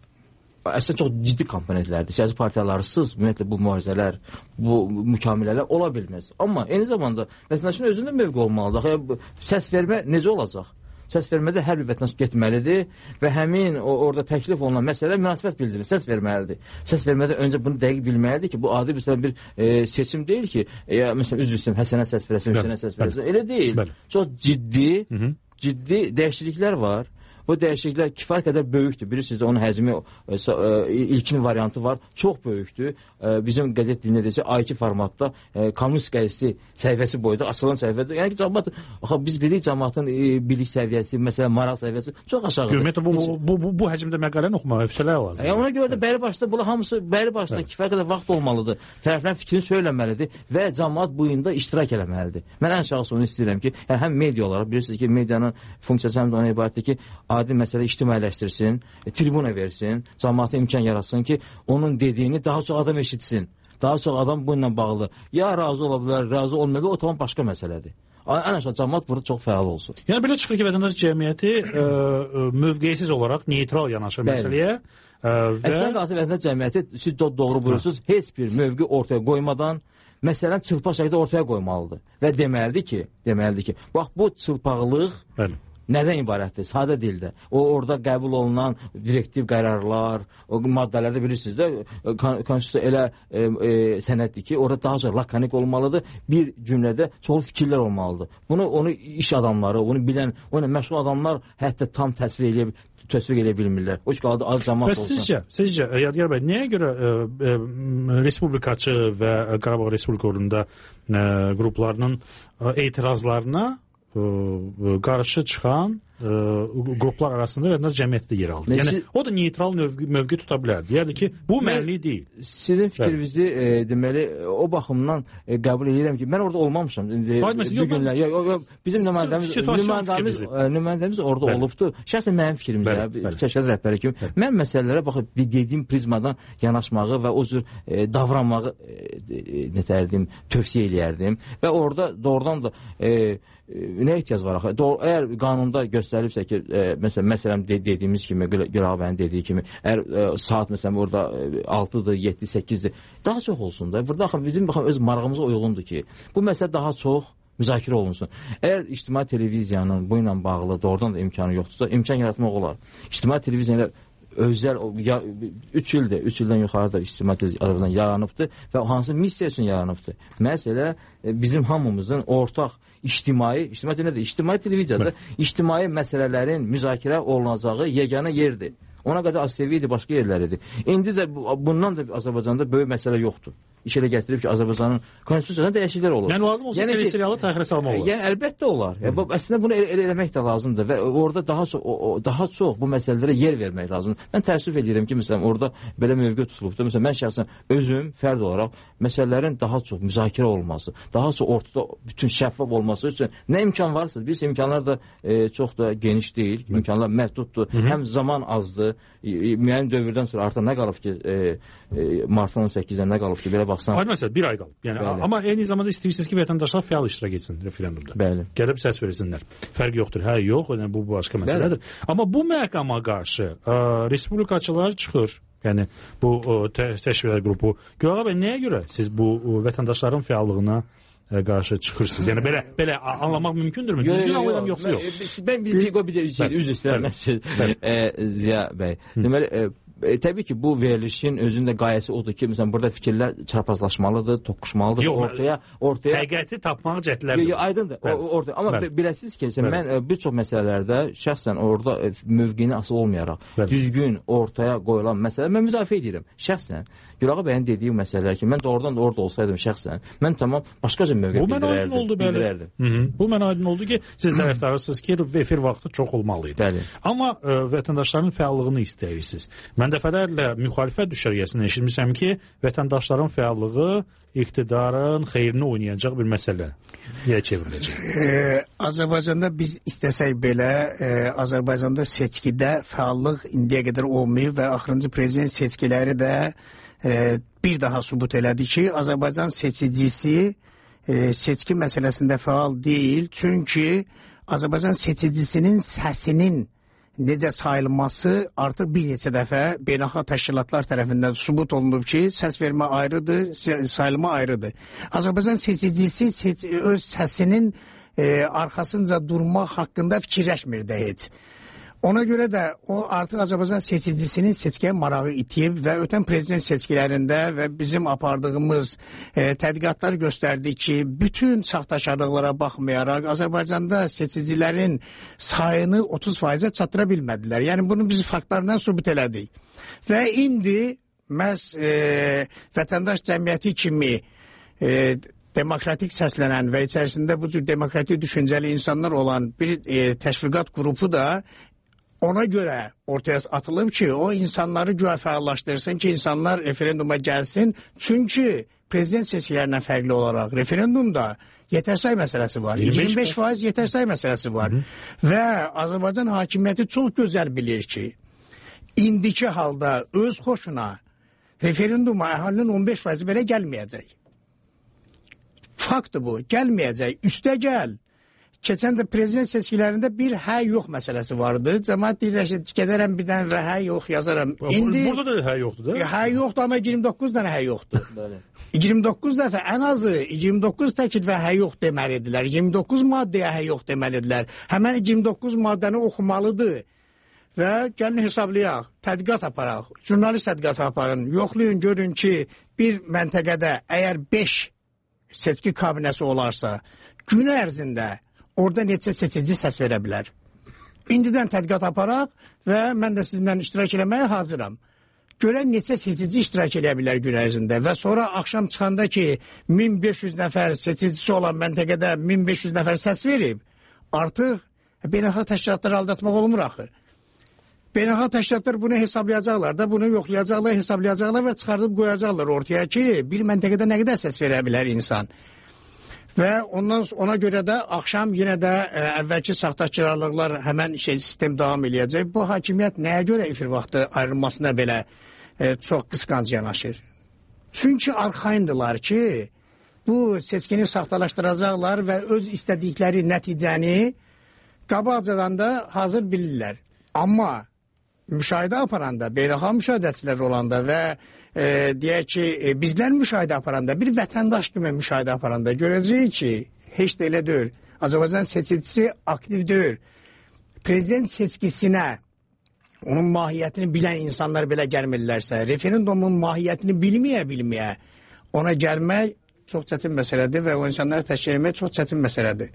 əslində çox ciddi komponentlərdir. Siyasi partiyalarısız ümumiyyətlə bu mübarizələr, bu mükamilələr ola bilməz. Amma eyni zamanda vətəndaşın özündə mövqe olmalıdır. Yəni, səs vermə necə olacaq? Səs vermədə hər bir vətəndaş getməlidir və həmin o, orada təklif olunan məsələ münasibət bildirir, səs verməlidir. Səs vermədə öncə bunu dəqiq bilməlidir ki, bu adi bir, bir e, seçim deyil ki, e, məsələn, üzr istəyirəm, Həsənə səs verəsən, Hüseynə səs verəsən. Elə deyil. Bəli. Çox ciddi, Hı -hı. ciddi dəyişikliklər var. Bu dəyişikliklər kifayət qədər böyükdür. Bilirsiniz, onun həzmi e, e, ilkin variantı var. Çox böyükdür. E, bizim qəzet dilində desə A iki formatda e, kommunist qəzeti səhifəsi boyda açılan səhifədir. Yəni ki, cəmaət, axı biz bilik cəmaatın e, bilik səviyyəsi, məsələn, maraq səviyyəsi çox aşağıdır. Ümumiyyətlə bu bu bu, bu, bu həcmdə məqaləni oxumağa hövsələ lazımdır. Yəni ona görə də bəri başda bunlar hamısı bəri başda evet. kifayət qədər vaxt olmalıdır. Tərəflərin fikrini söyləməlidir və cəmaət bu yığında iştirak eləməlidir. Mən ən şəxsi onu istəyirəm ki, yəni həm media olaraq bilirsiniz ki, medianın funksiyası həm də ona ibarətdir ki, adi məsələ ictimailəşdirsin, e, tribuna versin, cəmaata imkan yaratsın ki, onun dediyini daha çox adam eşitsin. Daha çox adam bununla bağlı. Ya razı ola bilər, razı olmaya bilər, o tamam başqa məsələdir. Ən aşağı cəmaat burada çox fəal olsun. Yəni belə çıxır ki, vətəndaş cəmiyyəti e, mövqeysiz olaraq neytral yanaşır məsələyə. E, və... Əslən qalsa vətəndaş cəmiyyəti, siz doğru buyurursunuz, heç bir mövqe ortaya qoymadan məsələn çılpaq şəkildə ortaya qoymalıdır. Və deməlidir ki, deməlidir ki, bax bu çılpaqlıq Bəli. Nədən ibarətdir? Sadə dildə. O orada qəbul olunan direktiv qərarlar, o maddələrdə bilirsiniz də, konstitusiya elə e, e, sənəddir ki, orada daha çox lakanik olmalıdır. Bir cümlədə çoxlu fikirlər olmalıdır. Bunu onu iş adamları, onu bilən, onu məşğul adamlar hətta tam təsvir edə təsvir edə bilmirlər. O qaldı az cəmaət olsun. Və sizcə, sizcə Yadigar bəy, nəyə görə e, e, Respublikaçı və Qarabağ Respublikalarında e, qruplarının e, etirazlarına qarşı çıxan ə, qruplar arasında vətəndaş cəmiyyətdə yer aldı. Yəni, o da neytral mövqe, mövqe tuta bilərdi. Yəni ki, bu mənli deyil. Sizin fikrinizi e, deməli, o baxımdan e, qəbul edirəm ki, mən orada olmamışam. E, bu günlər, yo, yo, bizim nümayəndəmiz, nümayəndəmiz, nümayəndəmiz orada bəli. Olubdur. Şəxsən mənim fikrimcə, çəkəli rəhbəri kimi, bəli. Mən məsələlərə baxıb, dediyim prizmadan yanaşmağı və o cür e, davranmağı e, nətərdim, tövsiyə eləyərdim. Və orada doğrudan da e, nə ehtiyac var axı? Əgər qanunda göstərilibsə ki, e, məsələn, məsələn de, dediyimiz kimi, Gülağa bəyin dediyi kimi, əgər e, saat məsələn orada altıdır, yeddi, səkkizdir, daha çox olsun da. Burada axı bizim baxın öz marağımıza uyğundur ki, bu məsələ daha çox müzakirə olunsun. Əgər ictimai televiziyanın bu ilə bağlı doğrudan da imkanı yoxdursa, imkan yaratmaq olar. İctimai televiziyalar özəl üç ildir, üç ildən yuxarıda ictimai televiziyadan yaranıbdır və hansı missiya üçün yaranıbdır? Məsələ bizim hamımızın ortaq ictimai, ictimai nədir? İctimai televiziyada ictimai məsələlərin müzakirə olunacağı yeganə yerdir. Ona qədər A S T V idi, başqa yerlər idi. İndi də bundan da Azərbaycanda böyük məsələ yoxdur. İş elə gətirib ki, Azərbaycanın konstitusiyasında dəyişikliklər olur. Yəni lazım olsa yəni, serialı təxirə salmaq olar. Yəni əlbəttə olar. Yəni, bu, əslində bunu elə, elə eləmək də lazımdır və orada daha çox o, o, daha çox bu məsələlərə yer vermək lazımdır. Mən təəssüf edirəm ki, məsələn, orada belə mövqe tutulubdur. Məsələn, mən şəxsən özüm fərd olaraq məsələlərin daha çox müzakirə olması, daha çox ortada bütün şəffaf olması üçün nə imkan varsa, biz imkanlar da e, çox da geniş deyil. İmkanlar məhduddur. Hı -hı. Həm zaman azdır. E, müəyyən dövrdən sonra artıq nə qalıb ki, e, e, martın on səkkizdən nə qalıb ki, belə baxsan. Ay məsələ, bir ay qalıb. Yəni, amma eyni zamanda istəyirsiniz ki, vətəndaşlar fəal iştirak etsin referendumda. Bəli. Gəlib səs versinlər. Fərq yoxdur. Hə, yox, yəni, bu başqa məsələdir. Bəli. Amma bu məqama qarşı ə, respublikaçılar çıxır. Yəni, bu tə təşviqat qrupu. Gülağa bəy, nəyə görə siz bu ə, vətəndaşların fəallığına ə, qarşı çıxırsınız? Yəni, belə, belə anlamaq mümkündürmü? Yo, Düzgün yo, yo, anlayıram, yoxsa yox? Mən bir şey, bir şey, üzr istəyirəm. Ziya bəy. Deməli, ə, E, təbii ki, bu verilişin özünün də qayəsi odur ki, məsələn, burada fikirlər çarpazlaşmalıdır, toqquşmalıdır. Yox, ortaya, ortaya... Həqiqəti tapmaq cəhdlərdir. Yox, aydındır. O, orada. Amma biləsiniz ki, mən e, bir çox məsələlərdə şəxsən orada e, mövqeyini asıl olmayaraq, Bəli. düzgün ortaya qoyulan məsələ, mən müdafiə edirəm. Şəxsən, Gülağa bəyin dediyi məsələlər ki, mən doğrudan da orada olsaydım şəxsən, mən tamam başqaca mövqe bildirərdim. Bu mən oldu, bəli. Hı -hı. Bu mən aydın oldu ki, siz tərəfdarsınız ki, efir vaxtı çox olmalıydı. Bəli. Amma ə, vətəndaşların fəallığını istəyirsiniz. Mən dəfələrlə müxalifət düşərgəsində eşitmişəm ki, vətəndaşların fəallığı iqtidarın xeyrini oynayacaq bir məsələyə çevriləcək. Ee, Azərbaycanda biz istəsək belə, e, Azərbaycanda seçkidə fəallıq indiyə qədər olmayıb və axırıncı prezident seçkiləri də e, bir daha sübut elədi ki, Azərbaycan seçicisi e, seçki məsələsində fəal deyil. Çünki Azərbaycan seçicisinin səsinin necə sayılması artıq bir neçə dəfə beynəlxalq təşkilatlar tərəfindən sübut olunub ki, səs vermə ayrıdır, sayılma ayrıdır. Azərbaycan seçicisi seç öz səsinin e, arxasınca durmaq haqqında fikirləşmir də heç. Ona görə də o artıq Azərbaycan seçicisinin seçkiyə marağı itib və ötən prezident seçkilərində və bizim apardığımız e, tədqiqatlar göstərdi ki, bütün saxtaşarlıqlara baxmayaraq Azərbaycanda seçicilərin sayını otuz faizə çatdıra bilmədilər. Yəni bunu biz faktlarla sübut elədik. Və indi məhz e, vətəndaş cəmiyyəti kimi e, demokratik səslənən və içərisində bu cür demokratik düşüncəli insanlar olan bir e, təşviqat qrupu da ona görə ortaya atılıb ki, o insanları güya fəallaşdırsın ki, insanlar referenduma gəlsin. Çünki prezident seçkilərindən fərqli olaraq referendumda yetərsay məsələsi var. iyirmi beş faiz yetərsay məsələsi var. Hı -hı. Və Azərbaycan hakimiyyəti çox gözəl bilir ki, indiki halda öz xoşuna referenduma əhalinin on beş faizi belə gəlməyəcək. Faktdır bu, gəlməyəcək. Üstə gəl. Keçən də prezident seçkilərində bir hə yox məsələsi vardı. Cəmaət deyirlər ki, gedərəm bir dənə və hə yox yazaram. İndi burada da hə yoxdur da. Hə yoxdur, amma iyirmi doqquz dənə hə yoxdur. iyirmi doqquz dəfə ən azı iyirmi doqquz təkid və hə yox deməlidirlər. iyirmi doqquz maddəyə hə yox deməlidirlər. Həmən iyirmi doqquz maddəni oxumalıdır. Və gəlin hesablayaq, tədqiqat aparaq, jurnalist tədqiqat aparın, yoxlayın, görün ki, bir məntəqədə əgər beş seçki kabinəsi olarsa, gün ərzində orada neçə seçici səs verə bilər. İndidən tədqiqat aparaq və mən də sizinlə iştirak eləməyə hazıram. Görən neçə seçici iştirak eləyə bilər gün ərzində və sonra axşam çıxanda ki, min beş yüz nəfər seçicisi olan məntəqədə min beş yüz nəfər səs verib, artıq beynəlxalq təşkilatları aldatmaq olmur axı. Beynəlxalq təşkilatlar bunu hesablayacaqlar da, bunu yoxlayacaqlar, hesablayacaqlar və çıxardıb qoyacaqlar ortaya ki, bir məntəqədə nə qədər səs verə bilər insan. Və ondan ona görə də axşam yenə də ə, əvvəlki saxtakarlıqlar həmən şey sistem davam eləyəcək. Bu hakimiyyət nəyə görə efir vaxtı ayrılmasına belə ə, çox qısqanc yanaşır? Çünki arxayındılar ki, bu seçkini saxtalaşdıracaqlar və öz istədikləri nəticəni qabaqcadan da hazır bilirlər. Amma müşahidə aparanda, beynəlxalq müşahidəçilər olanda və e, deyək ki, e, bizlər müşahidə aparanda, bir vətəndaş kimi müşahidə aparanda görəcəyik ki, heç də elə deyil. Azərbaycan seçicisi aktiv deyil. Prezident seçkisinə onun mahiyyətini bilən insanlar belə gəlmirlərsə, referendumun mahiyyətini bilməyə-bilməyə ona gəlmək çox çətin məsələdir və o insanları təşkil etmək çox çətin məsələdir.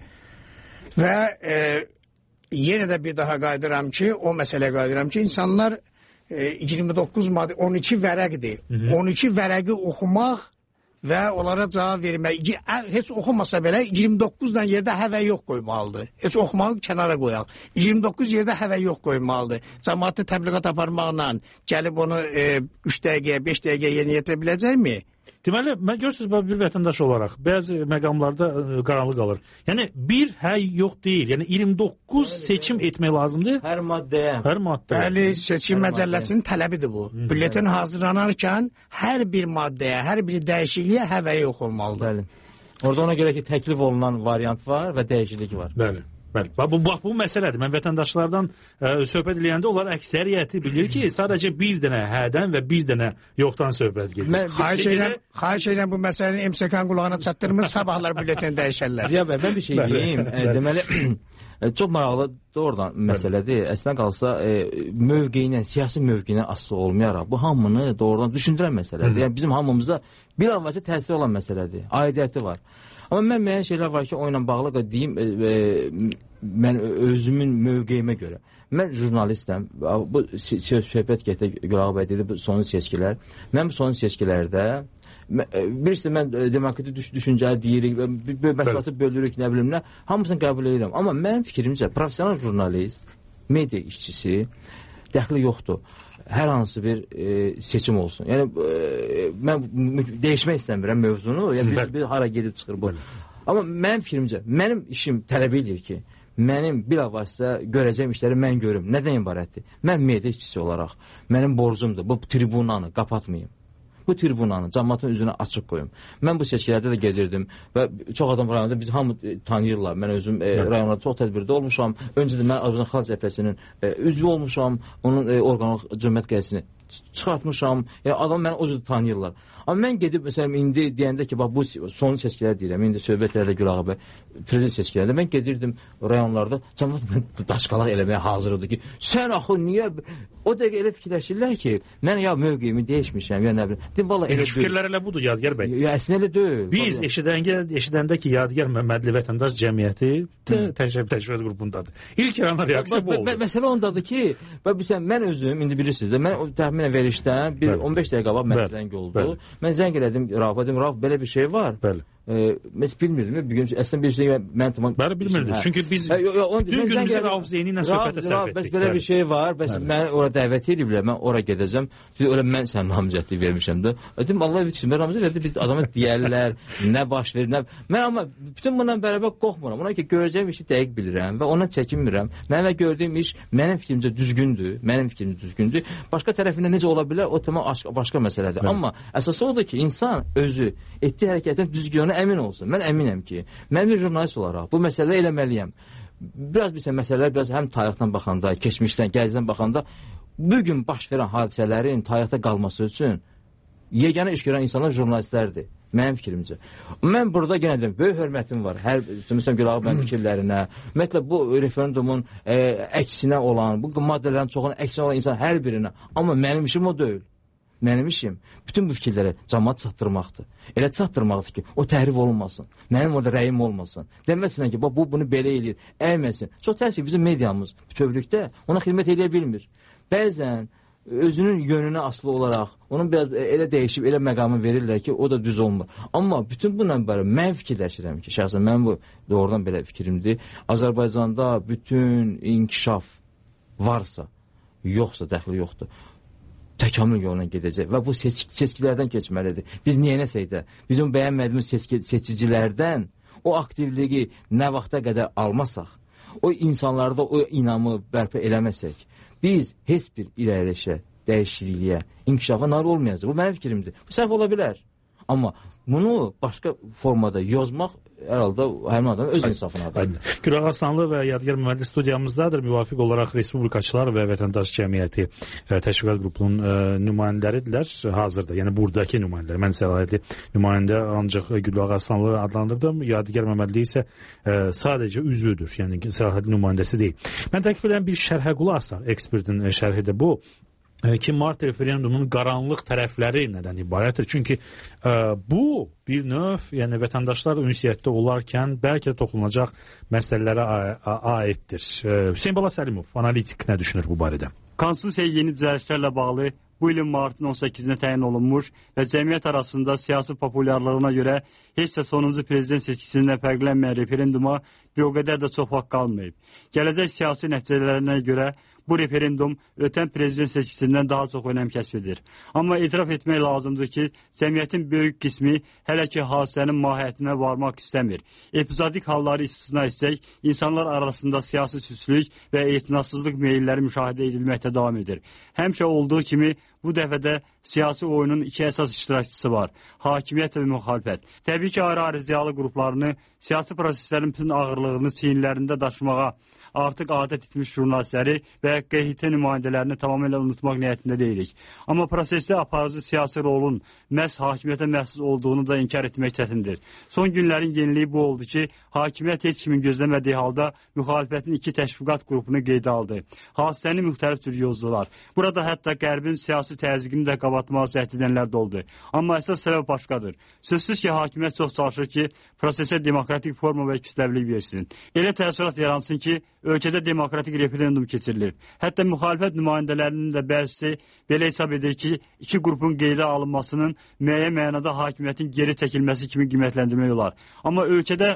Və e, yenə də bir daha qayıdıram ki, o məsələyə qayıdıram ki, insanlar e, iyirmi doqquz maddə, on iki vərəqdir. Hı -hı. on iki vərəqi oxumaq və onlara cavab vermək. Heç oxumasa belə iyirmi doqquzdan yerdə hə və yox qoymalıdır. Heç oxumağı kənara qoyaq. iyirmi doqquz yerdə hə və yox qoymalıdır. Cəmaatı təbliğat aparmaqla gəlib onu e, üç dəqiqəyə, beş dəqiqəyə yerinə yetirə biləcəkmi? Deməli, mən görürsünüz, bir vətəndaş olaraq bəzi məqamlarda ə, qaranlıq qalır. Yəni, bir hə yox deyil. Yəni, iyirmi doqquz seçim etmək lazımdır. Hər maddəyə. Hər maddəyə. Bəli, seçim məcəlləsinin tələbidir bu. Hı. Bülletin hazırlanarkən hər bir maddəyə, hər bir dəyişikliyə hə və yox olmalıdır. Bəli. Orada ona görə ki, təklif olunan variant var və dəyişiklik var. Bəli. Bəli. Bu, bu, bu məsələdir. Mən vətəndaşlardan ə, söhbət eləyəndə onlar əksəriyyəti bilir ki, sadəcə bir dənə hədən və bir dənə yoxdan söhbət gedir. Mən xahiş edirəm, xahiş edirəm bu məsələni M S K-nın qulağına çatdırmır, sabahlar bülletini dəyişərlər. Ziya bəy, mən bir şey deyim. E, deməli, çox maraqlı doğrudan məsələdir. Əslində qalsa, e, mövqeyinə, siyasi mövqeyinə asılı olmayaraq, bu hamını doğrudan düşündürən məsələdir. Yəni, bizim hamımıza bir avvacı təsir olan məsələdir. Aidiyyəti var. Amma mən müəyyən şeylər var ki, o ilə bağlı deyim, e, e, mən özümün mövqeyimə görə. Mən jurnalistəm. Bu söhbət getdi, Gülağa bəy dedi, bu son seçkilər. Mən bu son seçkilərdə, birisi mən demokratik düşüncəli deyirik, məsuliyyatı bölürük, nə bilim nə, hamısını qəbul edirəm. Amma mənim fikrimcə, professional jurnalist, media işçisi dəxli yoxdur. Hər hansı bir e, seçim olsun. Yəni, e, mən dəyişmək istəmirəm mövzunu. Yəni, biz, biz hara gedib çıxır bu. Amma mənim fikrimcə, mənim işim tələb edir ki, mənim bilavasitə görəcəyim işləri mən görüm. Nədən ibarətdir? Mən media işçisi olaraq, mənim borcumdur. Bu tribunanı qapatmayım. bu tribunanı cəmaatın üzünə açıq qoyum. Mən bu seçkilərdə də gedirdim və çox adam rayonda bizi hamı e, tanıyırlar. Mən özüm e, rayonlarda çox tədbirdə olmuşam. Öncədə mən Azərbaycan Xalq Cəbhəsinin e, üzvü olmuşam. Onun e, orqanlıq cəmiyyət qəyəsini çıxartmışam. Yəni adam məni o cür tanıyırlar. Amma mən gedib məsələn indi deyəndə ki, bax bu son seçkilər deyirəm. İndi söhbətlərdə Gülağa bəy prezident seçkilərində mən gedirdim rayonlarda, cəmiyyət mən daşqalaq eləməyə hazır idi ki, sən axı niyə o dəqiqə elə fikirləşirlər ki, mən ya mövqeyimi dəyişmişəm, ya nə bilim. Deyim valla elə fikirlər elə budur Yadigar bəy. Ya əslində elə deyil. Biz eşidəndə eşidəndə ki, Yadigar Məmmədli Vətəndaş Cəmiyyəti təşkilat qrupundadır. İlk yaranlar reaksiya bu oldu. Məsələ ondadır ki, bax mən özüm indi bilirsiniz də, mən təxminən verişdən bir on beş dəqiqə qabaq mənə zəng oldu. Mən zəng elədim Rafa, dedim Rafa belə bir şey var. Bəli. Mən bilmirdim. Bir gün əslində bir şey mən tamam. Bəli bilmirdim. Hə. Çünki biz bütün günümüzü Rauf Zeyni ilə söhbətə sərf etdik. Bəs belə bir şey var. Bəs mən ora dəvət ediblər. Mən ora gedəcəm. Elə mən sən namizədlik vermişəm də. Dedim Allah üçün mən namizəd verdim. Bir adama deyərlər, nə baş verir, nə. Mən amma bütün bundan bərabər qorxmuram. Ona ki görəcəyim işi dəqiq bilirəm və ona çəkinmirəm. Mənim gördüyüm iş mənim fikrimcə düzgündür. Mənim fikrimcə düzgündür. Başqa tərəfindən necə ola bilər? O tamam başqa məsələdir. Hı. Amma əsası odur ki, insan özü etdiyi hərəkətin düzgünlüyünə əmin olsun. Mən əminəm ki, mən bir jurnalist olaraq bu məsələləri eləməliyəm. Biraz bilsən məsələlər biraz həm tarixdən baxanda, keçmişdən, gələcəkdən baxanda bugün baş verən hadisələrin tarixdə qalması üçün yeganə iş görən insanlar jurnalistlərdir. Mənim fikrimcə. Mən burada yenə deyim, böyük hörmətim var. Hər üstümüzdən Gülağa bəyin fikirlərinə. Ümumiyyətlə bu referendumun e, əksinə olan, bu maddələrin çoxunun əksinə olan insan hər birinə. Amma mənim işim o deyil. Mənim işim bütün bu fikirləri cəmaət çatdırmaqdır. Elə çatdırmaqdır ki, o təhrif olunmasın. Mənim orada rəyim olmasın. Deməsinlər ki, bu bunu belə eləyir, əyməsin. Çox təəssüf bizim mediamız bütövlükdə ona xidmət edə bilmir. Bəzən özünün yönünə asılı olaraq onun biraz elə dəyişib, elə məqamı verirlər ki, o da düz olmur. Amma bütün bununla bərabər mən fikirləşirəm ki, şəxsən mən bu doğrudan belə fikrimdir. Azərbaycanda bütün inkişaf varsa, yoxsa dəxli yoxdur. Təkamül yoluna gedəcək və bu seç seçkilərdən keçməlidir. Biz niyənəsək də bizim bəyənmədiyimiz seçki seçicilərdən o aktivliyi nə vaxta qədər almasaq, o insanlarda o inamı bərpa eləməsək, biz heç bir irəliləyişə, dəyişikliyə, inkişafa nail olmayacaq. Bu mənim fikrimdir. Bu səhv ola bilər. Amma bunu başqa formada yazmaq hər halda həmin adamın öz insafınadır. Gülağa Aslanlı və Yadigar Məmmədli studiyamızdadır. Müvafiq olaraq Respublikaçılar və Vətəndaş Cəmiyyəti e, təşkilat qrupunun e, nümayəndələridirlər hazırda. Yəni buradakı nümayəndələr. Mən səlahiyyətli nümayəndə ancaq Gülağa Aslanlı adlandırdım. Yadigar Məmmədli isə e, sadəcə üzvüdür. Yəni səlahiyyətli nümayəndəsi deyil. Mən təklif edən bir şərhə qulaq asaq. Ekspertin e, şərhi də bu. iki mart referendumunun qaranlıq tərəfləri nədən ibarətdir? Çünki ə, bu bir növ, yəni vətəndaşlar ünsiyyətdə olarkən bəlkə də toxunulacaq məsələlərə aiddir. Hüseyn Bala Səlimov, analitik, nə düşünür bu barədə? Konstitusiyaya yeni düzəlişlərlə bağlı bu ilin martın on səkkizinə təyin olunmuş və cəmiyyət arasında siyasi populyarlığına görə heç də sonuncu prezident seçkisindən fərqlənməyən referenduma bir o qədər də çox vaxt qalmayıb. Gələcək siyasi nəticələrinə görə bu referendum ötən prezident seçkisindən daha çox önəm kəsb edir. Amma etiraf etmək lazımdır ki, cəmiyyətin böyük qismi hələ ki hadisənin mahiyyətinə varmaq istəmir. Epizodik halları istisna etsək, insanlar arasında siyasi süslük və etinadsızlıq meyilləri müşahidə edilməkdə davam edir. Həmişə olduğu kimi bu dəfədə siyasi oyunun iki əsas iştirakçısı var. Hakimiyyət və müxalifət. Təbii ki, ayrı-ayrı ziyalı qruplarını, siyasi proseslərin bütün ağırlığını çiyinlərində daşımağa artıq adət etmiş jurnalistləri və Q H T nümayəndələrini tamamilə unutmaq niyyətində deyilik. Amma prosesdə aparıcı siyasi rolun məhz hakimiyyətə məxsus olduğunu da inkar etmək çətindir. Son günlərin yeniliyi bu oldu ki, hakimiyyət heç kimin gözləmədiyi halda müxalifətin iki təşviqat qrupunu qeydə aldı. Hadisəni müxtəlif cür yozdular. Burada hətta Qərbin siyasi təzyiqini də qabatmağa cəhd edənlər də oldu. Amma əsas səbəb başqadır. Sözsüz ki, hakimiyyət çox çalışır ki, prosesə demokratik forma və kütləvilik versin. Elə təəssürat yaransın ki, ölkədə demokratik referendum keçirilir. Hətta müxalifət nümayəndələrinin də bəzisi belə hesab edir ki, iki qrupun qeydə alınmasının müəyyən mənada hakimiyyətin geri çəkilməsi kimi qiymətləndirmək olar. Amma ölkədə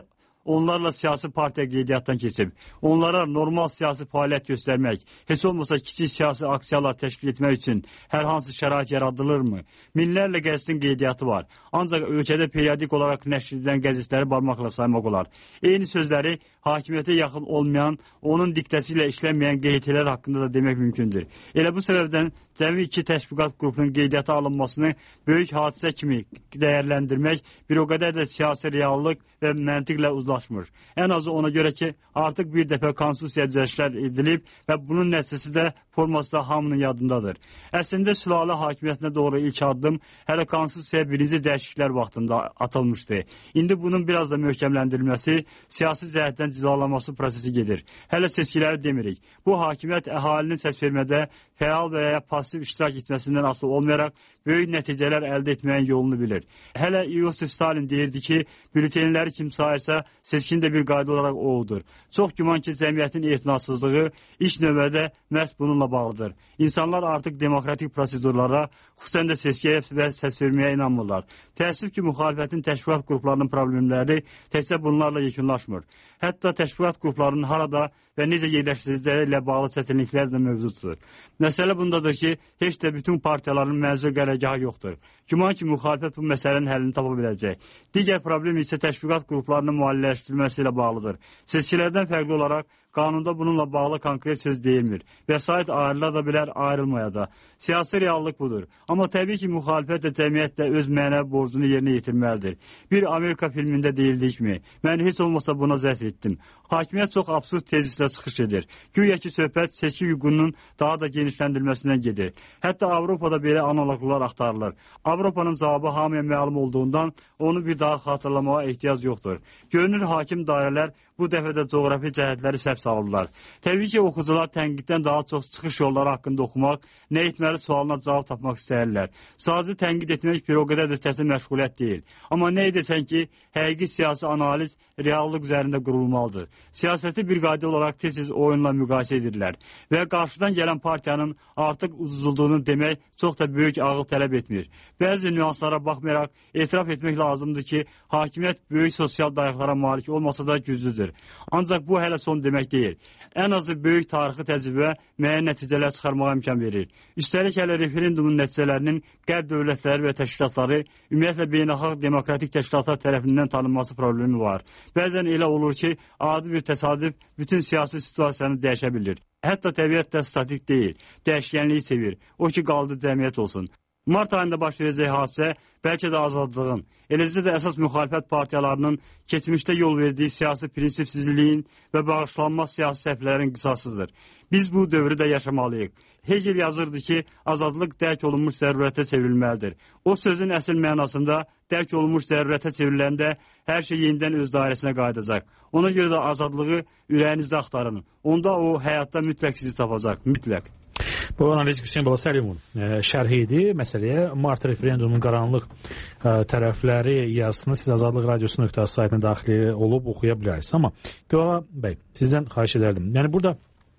onlarla siyasi partiya qeydiyyatdan keçib. Onlara normal siyasi fəaliyyət göstərmək, heç olmasa kiçik siyasi aksiyalar təşkil etmək üçün hər hansı şərait yaradılırmı? Minlərlə qəzetin qeydiyyatı var. Ancaq ölkədə periodik olaraq nəşr edilən qəzetləri barmaqla saymaq olar. Eyni sözləri hakimiyyətə yaxın olmayan, onun diktəsi ilə işlənməyən qeydiyyatlar haqqında da demək mümkündür. Elə bu səbəbdən cəmi iki təşviqat qrupunun qeydiyyata alınmasını böyük hadisə kimi dəyərləndirmək bir o qədər də siyasi reallıq və məntiqlə uzlaşmır. Ən azı ona görə ki, artıq bir dəfə konstitusiya düzəlişlər edilib və bunun nəticəsi də forması da hamının yadındadır. Əslində sülalə hakimiyyətinə doğru ilk addım hələ konstitusiyaya birinci dəyişikliklər vaxtında atılmışdı. İndi bunun biraz da möhkəmləndirilməsi, siyasi cəhətdən cilalanması prosesi gedir. Hələ seçkiləri demirik. Bu hakimiyyət əhalinin səs vermədə fəal və ya pasiv iştirak etməsindən asılı olmayaraq böyük nəticələr əldə etməyin yolunu bilir. Hələ Yusif Stalin deyirdi ki, bültenləri kim sayırsa, seçkin də bir qayda olaraq oğudur. Çox güman ki, cəmiyyətin etinasızlığı ilk növbədə məhz bununla bağlıdır. İnsanlar artıq demokratik prosedurlara, xüsusən də seçkiyə və səs verməyə inanmırlar. Təəssüf ki, müxalifətin təşviqat qruplarının problemləri təkcə bunlarla yekunlaşmır. Hətta təşviqat qruplarının harada və necə yerləşdiriləcəyi ilə bağlı çətinliklər də mövcuddur. Məsələ bundadır ki, heç də bütün partiyaların mənzil qərargahı yoxdur. Güman ki, müxalifət bu məsələnin həllini tapa biləcək. Digər problem isə təşviqat qruplarının maliyyələşdirilməsi ilə bağlıdır. Seçkilərdən fərqli olaraq qanunda bununla bağlı konkret söz deyilmir. Vəsait ayrıla da bilər, ayrılmaya da. Siyasi reallıq budur. Amma təbii ki, müxalifət də cəmiyyət də öz mənəvi borcunu yerinə yetirməlidir. Bir Amerika filmində deyildikmi? Mən heç olmasa buna zət etdim. Hakimiyyət çox absurd tezislə çıxış edir. Güya ki, söhbət seçki hüququnun daha da genişləndirilməsindən gedir. Hətta Avropada belə analoglar axtarılır. Avropanın cavabı hamıya məlum olduğundan onu bir daha xatırlamağa ehtiyac yoxdur. Görünür, hakim dairələr bu dəfə də coğrafi cəhətləri səhv salırlar. Təbii ki, oxucular tənqiddən daha çox çıxış yolları haqqında oxumaq, nə etməli sualına cavab tapmaq istəyirlər. Sadəcə tənqid etmək bir o qədər də çətin məşğuliyyət deyil. Amma nə edəsən ki, həqiqi siyasi analiz reallıq üzərində qurulmalıdır. Siyasəti bir qayda olaraq tez-tez oyunla müqayisə edirlər və qarşıdan gələn partiyanın artıq uduzulduğunu demək çox da böyük ağıl tələb etmir. Bəzi nüanslara baxmayaraq etiraf etmək lazımdır ki, hakimiyyət böyük sosial dayaqlara malik olmasa da güclüdür. Ancaq bu hələ son demək deyil. Ən azı böyük tarixi təcrübə müəyyən nəticələr çıxarmağa imkan verir. Üstəlik hələ referendumun nəticələrinin qərb dövlətləri və təşkilatları, ümumiyyətlə beynəlxalq demokratik təşkilatlar tərəfindən tanınması problemi var. Bəzən elə olur ki, adi bir təsadüf bütün siyasi situasiyanı dəyişə bilir. Hətta təbiət də statik deyil, dəyişkənliyi sevir. O ki, qaldı cəmiyyət olsun. Mart ayında baş verəcək hadisə bəlkə də azadlığın, eləcə də əsas müxalifət partiyalarının keçmişdə yol verdiyi siyasi prinsipsizliyin və bağışlanmaz siyasi səhvlərin qisasıdır. Biz bu dövrü də yaşamalıyıq. Hegel yazırdı ki, azadlıq dərk olunmuş zərurətə çevrilməlidir. O sözün əsl mənasında dərk olunmuş zərurətə çevriləndə hər şey yenidən öz dairəsinə qayıdacaq. Ona görə də azadlığı ürəyinizdə axtarın. Onda o həyatda mütləq sizi tapacaq, mütləq. Bu analitik Hüseyin Balasəlimovun e, şərhi idi məsələyə. Mart referendumunun qaranlıq e, tərəfləri yazısını siz Azadlıq Radiosu nöqtə saytına daxil olub oxuya bilərsiniz. Amma Gülağa bəy, sizdən xahiş edərdim. Yəni burada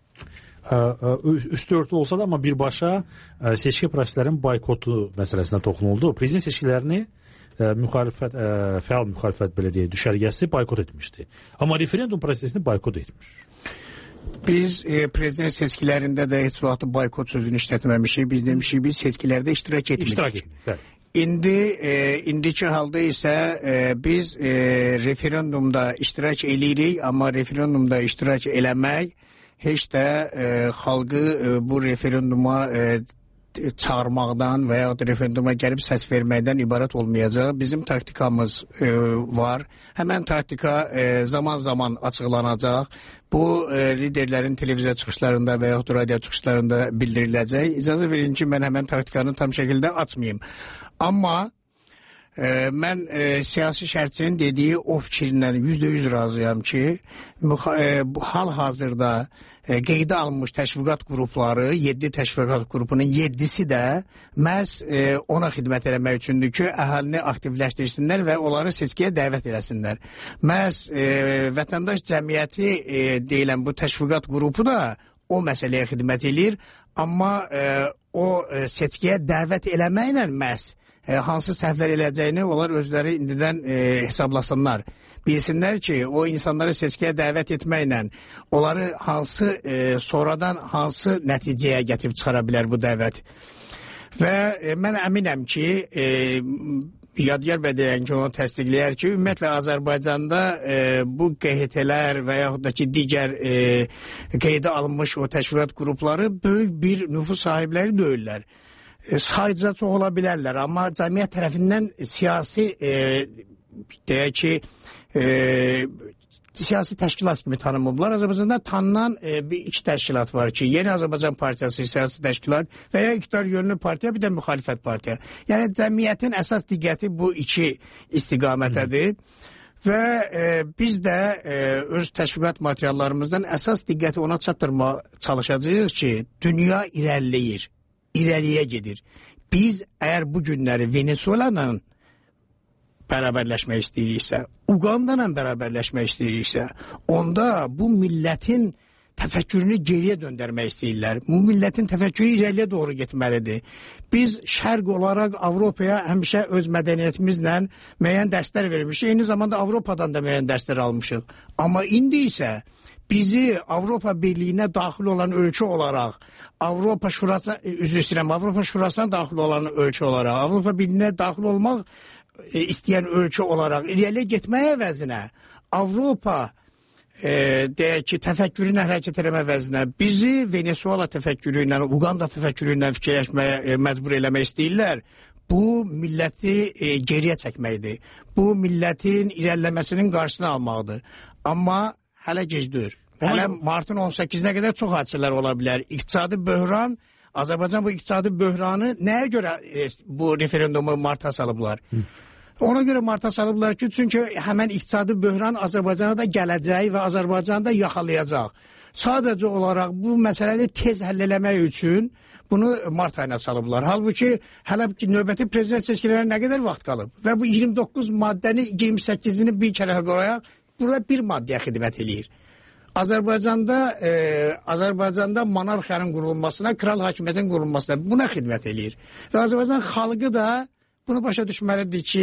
e, e, üstü örtülü olsa da amma birbaşa e, seçki proseslərin boykotu məsələsinə toxunuldu. Prezident seçkilərini e, müxalifət, e, fəal müxalifət belə deyək, düşərgəsi boykot etmişdi. Amma referendum prosesini boykot etmiş. Biz e, prezident seçkilərində də heç vaxt boykot sözünü işlətməmişik. Biz demişik, biz seçkilərdə iştirak etmirik. İştirak etmirik. İndi e, indiki halda isə e, biz e, referendumda iştirak eləyirik, amma referendumda iştirak eləmək heç də e, xalqı e, bu referenduma e, çağırmaqdan və ya referenduma gəlib səs verməkdən ibarət olmayacaq. Bizim taktikamız e, var. Həmən taktika e, zaman zaman açıqlanacaq. Bu e, liderlərin televiziya çıxışlarında və yaxud radio çıxışlarında bildiriləcək. İcazə verin ki, mən həmən taktikanı tam şəkildə açmayayım. Amma e, mən e, siyasi şərhçinin dediyi o fikirlə yüzdə yüz razıyam ki, e, hal-hazırda E, qeydə alınmış təşviqat qrupları, yeddi təşviqat qrupunun yeddisi də məhz e, ona xidmət eləmək üçündür ki, əhalini aktivləşdirsinlər və onları seçkiyə dəvət eləsinlər. Məhz e, vətəndaş cəmiyyəti e, deyilən bu təşviqat qrupu da o məsələyə xidmət edir, amma e, o e, seçkiyə dəvət eləməklə məhz e, hansı səhvlər eləyəcəyini onlar özləri indidən e, hesablasınlar. Bilsinlər ki, o insanları seçkiyə dəvət etməklə onları hansı e, sonradan hansı nəticəyə gətirib çıxara bilər bu dəvət. Və e, mən əminəm ki, e, Yadigar bəy deyən ki, onu təsdiqləyər ki, ümumiyyətlə Azərbaycanda e, bu Q H T-lər və yaxud da ki, digər e, qeydə alınmış o təşkilat qrupları böyük bir nüfus sahibləri deyirlər. E, sayıca çox ola bilərlər, amma cəmiyyət tərəfindən siyasi e, deyək ki, e, siyasi təşkilat kimi tanımıblar. Azərbaycanda tanınan e, bir iki təşkilat var ki, Yeni Azərbaycan Partiyası siyasi təşkilat və ya iqtidar yönlü partiya, bir də müxalifət partiya. Yəni cəmiyyətin əsas diqqəti bu iki istiqamətədir. Və e, biz də e, öz təşviqat materiallarımızdan əsas diqqəti ona çatdırma çalışacağıq ki, dünya irəliləyir, irəliyə gedir. Biz əgər bu günləri Venezuela'nın bərabərləşmək istəyiriksə, Uganda'la bərabərləşmək istəyiriksə, onda bu millətin təfəkkürünü geriyə döndərmək istəyirlər. Bu millətin təfəkkürü irəliyə doğru getməlidir. Biz şərq olaraq Avropaya həmişə öz mədəniyyətimizlə müəyyən dərslər vermişik. Eyni zamanda Avropadan da müəyyən dərslər almışıq. Amma indi isə bizi Avropa Birliyinə daxil olan ölkə olaraq, Avropa Şurasına, üzr istəyirəm, Avropa Şurasına daxil olan ölkə olaraq, Avropa Birliyinə daxil olmaq E, istəyən ölkə olaraq irəliyə getməyə əvəzinə Avropa e, deyək ki, təfəkkürünə hərəkət eləmə əvəzinə bizi Venezuela təfəkkürü ilə, Uganda təfəkkürü ilə fikirləşməyə e, məcbur eləmək istəyirlər. Bu milləti e, geriyə çəkməkdir. Bu millətin irəliləməsinin qarşısını almaqdır. Amma hələ gecdir. Hələ martın on səkkizinə qədər çox hadisələr ola bilər. İqtisadi böhran, Azərbaycan bu iqtisadi böhranı nəyə görə e, bu referendumu marta salıblar? Hı. Ona görə marta salıblar ki, çünki həmən iqtisadi böhran Azərbaycana da gələcək və Azərbaycanı da yaxalayacaq. Sadəcə olaraq bu məsələni tez həll eləmək üçün bunu mart ayına salıblar. Halbuki hələ növbəti prezident seçkilərine nə qədər vaxt qalıb? Və bu iyirmi doqquz maddəni iyirmi səkkizini bir kərə qorayaq, burada bir maddəyə xidmət eləyir. Azərbaycanda e, Azərbaycanda monarxiyanın qurulmasına, kral hakimiyyətin qurulmasına buna xidmət eləyir. Və Azərbaycan xalqı da bunu başa düşməlidir ki,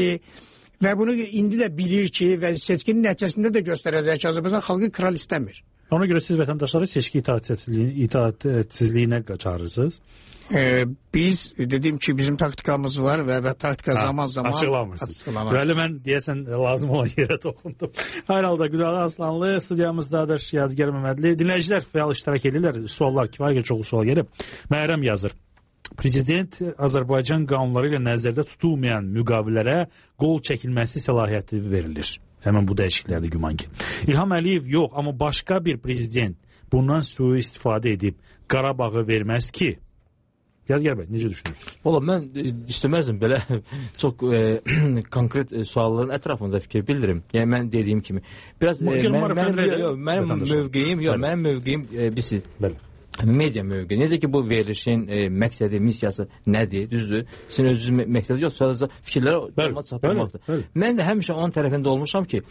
və bunu indi də bilir ki, və seçkinin nəticəsində də göstərəcək ki, Azərbaycan xalqı kral istəmir. Ona görə siz vətəndaşları seçki itaatsizliyinə çağırırsınız? Ee, biz dediyim ki, bizim taktikamız var və, və taktika ha, zaman zaman açıqlamırsınız. Böyle mən deyəsən lazım olan yerə toxundum. Hayır halda Güdalı Aslanlı studiyamızdadır, Yadigar Məmmədli. Dinləyicilər fəal iştirak edirlər, suallar, kifayət çoxlu sual gəlib. Məhrəm yazır. Prezident Azərbaycan qanunları ilə nəzərdə tutulmayan müqavilələrə qol çəkilməsi səlahiyyəti verilir. Həmən bu dəyişikliklərdə güman ki. İlham Əliyev yox, amma başqa bir prezident bundan sui istifadə edib Qarabağı verməz ki. Yadigar bəy, necə düşünürsünüz? Valla mən istəməzdim belə çox e, konkret e, sualların ətrafında fikir bildirim. Yəni mən dediyim kimi. Biraz e, mən, mənim, yo, mənim mövqeyim, yox, mənim mövqeyim e, birisi. Bəli. Media mövqeyi. Necə ki, bu verilişin e, məqsədi, missiyası nədir, düzdür? Sizin özünüz məqsədi yox, sadəcə fikirlərə çatdırmaqdır. Mən də həmişə onun tərəfində olmuşam ki,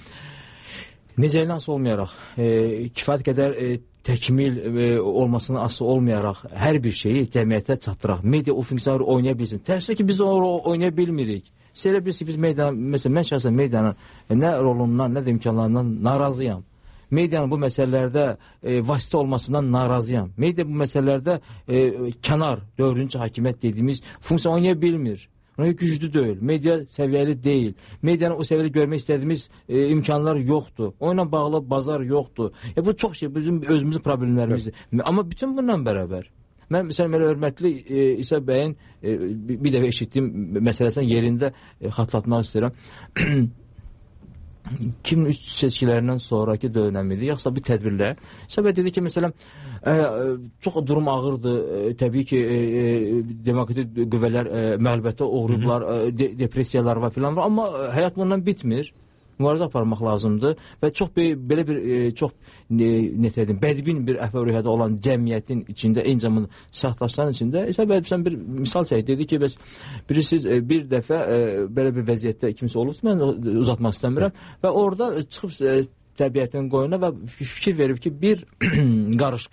necə nasıl olmayaraq, e, kifayət qədər e, təkmil e, olmasına asılı olmayaraq hər bir şeyi cəmiyyətə çatdıraq. Media o funksiyaları oynaya bilsin. Təəssüf ki, biz onu oynaya bilmirik. Siz elə bilirsiniz ki, biz medianın, məsələn, mən şəxsən medianın e, nə rolundan, nə də imkanlarından narazıyam. Medianın bu məsələlərdə e, vasitə olmasından narazıyam. Media bu məsələlərdə e, kənar, dördüncü hakimiyyət dediyimiz funksiya oynaya bilmir. Ona güclü deyil, media səviyyəli deyil. Medianı o səviyyədə görmək istədiyimiz e, imkanlar yoxdur. Onunla bağlı bazar yoxdur. E, bu çox şey, bizim özümüzün problemlərimizdir. Evet. Amma bütün bununla bərabər. Mən məsələn, belə hörmətli e, İsa bəyin e, bir, bir dəfə eşitdiyim məsələsinin yerində e, xatırlatmaq istəyirəm. iki min üç seçkilərindən sonraki dönəmiydi, yoxsa bir tədbirlə. Səbəb dedi ki, məsələn, e, çox durum ağırdır. E, təbii ki, e, e, demokratik qüvvələr e, məğlubiyyətə uğrayıblar, e, de, depressiyalar var filan var. Amma həyat bundan bitmir. Mübarizə aparmaq lazımdır və çox be, belə bir e, çox ne, ne dedim, bədbin bir əhval-ruhiyyədə olan cəmiyyətin içində, eyni zamanda sağdaşların içində isə bəlkə bir misal çək dedi ki, bəs birisiz e, bir dəfə e, belə bir vəziyyətdə kimsə olub, mən uzatmaq istəmirəm və orada çıxıb e, təbiətin qoyuna və fikir verib ki, bir qarışqa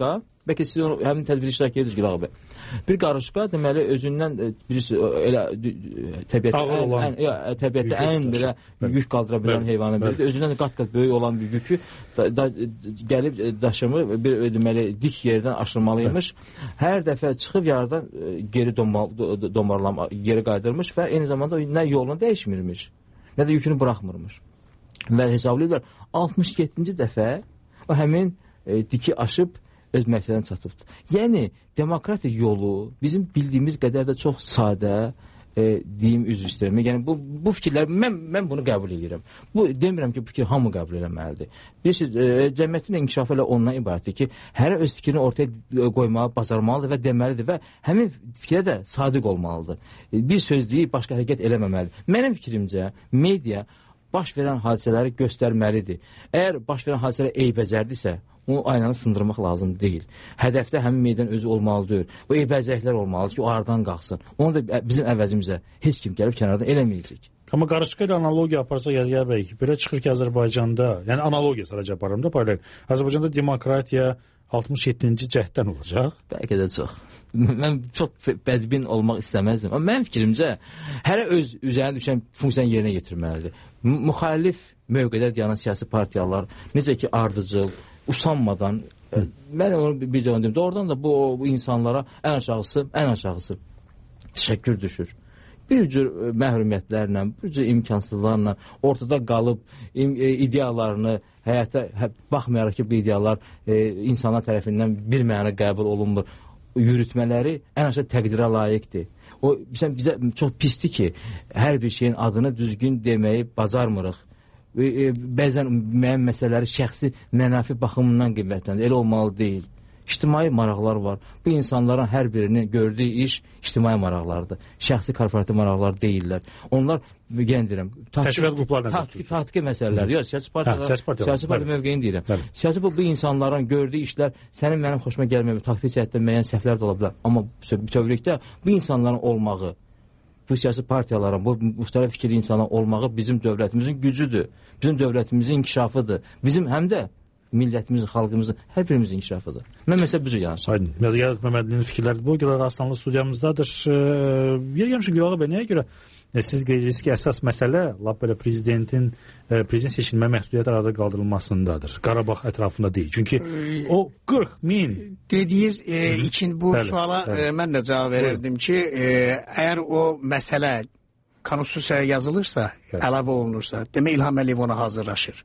bəlkə siz onu həmin tədbirdə iştirak edirsiniz Gülağa bəy. Bir qarışqa deməli özündən birisi elə təbiətdə ən, ən, ya, təbiətdə ən belə yük qaldıra bilən heyvanın biridir. Özündən qat-qat böyük olan bir yükü da, da, gəlib daşımı bir deməli dik yerdən aşırmalıymış. Hər dəfə çıxıb yardan geri domarlama, geri qaydırmış və eyni zamanda nə yolunu dəyişmirmiş, nə də yükünü buraxmırmış. Və hesablayırlar altmış yeddinci dəfə o həmin e, diki aşıb öz məqsədinə çatıbdır. Yəni demokratiya yolu bizim bildiyimiz qədər də çox sadə, e, deyim üzr istəyirəm. Yəni bu bu fikirlər mən mən bunu qəbul edirəm. Bu demirəm ki, bu fikir hamı qəbul etməlidir. Bilirsiniz, e, cəmiyyətin inkişafı elə ondan ibarətdir ki, hər öz fikrini ortaya qoymağa bacarmalıdır və deməlidir və həmin fikrə də sadiq olmalıdır. E, bir söz deyib başqa hərəkət eləməməlidir. Mənim fikrimcə media baş verən hadisələri göstərməlidir. Əgər baş verən hadisələr eybəcərdirsə, onu aynanı sındırmaq lazım deyil. Hədəfdə həmin meydan özü olmalıdır. O eybəcəklər olmalıdır ki, o aradan qalxsın. Onu da bizim əvəzimizə heç kim gəlib kənardan eləməyəcək. Amma qarışqa ilə analogiya aparsa Yadigar bəy, belə çıxır ki, Azərbaycanda, yəni analogiya sadəcə aparım da, paralel. Azərbaycanda demokratiya altmış yeddinci cəhddən olacaq. Bəlkə də çox. Mən çox bədbin olmaq istəməzdim. Amma mənim fikrimcə, hərə öz üzərinə düşən funksiyanı yerinə yetirməlidir. Müxalif mövqedə dayanan siyasi partiyalar, necə ki ardıcıl, usanmadan, Hı. mən onu bir cavab deyim. Doğrudan da bu, bu insanlara ən aşağısı, ən aşağısı təşəkkür düşür. Bir cür məhrumiyyətlərlə, bir cür imkansızlarla ortada qalıb ideyalarını həyata baxmayaraq ki, bu ideyalar e, insanlar tərəfindən bir mənə qəbul olunmur. Yürütmələri ən aşağı təqdirə layiqdir. O bizə, bizə çox pisdir ki, hər bir şeyin adını düzgün deməyi bacarmırıq. E, e, bəzən müəyyən məsələləri şəxsi mənafi baxımından qiymətləndir. Elə olmalı deyil. İctimai maraqlar var. Bu insanların hər birinin gördüyü iş ictimai maraqlardır. Şəxsi korporativ maraqlar deyirlər. Onlar, yenə deyirəm, təşkilat qruplarına taktiki məsələlər. Yox, siyasi partiyalar, siyasi partiya mövqeyini deyirəm. Siyasi bu, bu insanların gördüyü işlər sənin mənim xoşuma gəlməyib, taktik cəhətdə müəyyən səhvlər də ola bilər. Amma bütövlükdə bu insanların olmağı, bu siyasi partiyaların, bu müxtəlif fikirli insanların olmağı bizim dövlətimizin gücüdür. Bizim dövlətimizin inkişafıdır. Bizim həm də millətimizin, xalqımızın, hər birimizin inkişafıdır. Mən məsələ büzü yansın. Aydın. Yadigar Məmmədlinin fikirləri bu. Gülağa Aslanlı studiyamızdadır. Yergəmişə Gülağa bəy, nəyə görə e, siz qeyd edirsiniz ki, əsas məsələ lap belə prezidentin, e, prezident seçilmə məhdudiyyət arada qaldırılmasındadır. Qarabağ ətrafında deyil. Çünki o qırx min... Dediyiz e, için bu bəli, suala bəli. E, mən də cavab verirdim ki, e, əgər o məsələ konstitusiyaya yazılırsa, bəli. Əlavə olunursa, demək İlham Əliyev ona hazırlaşır.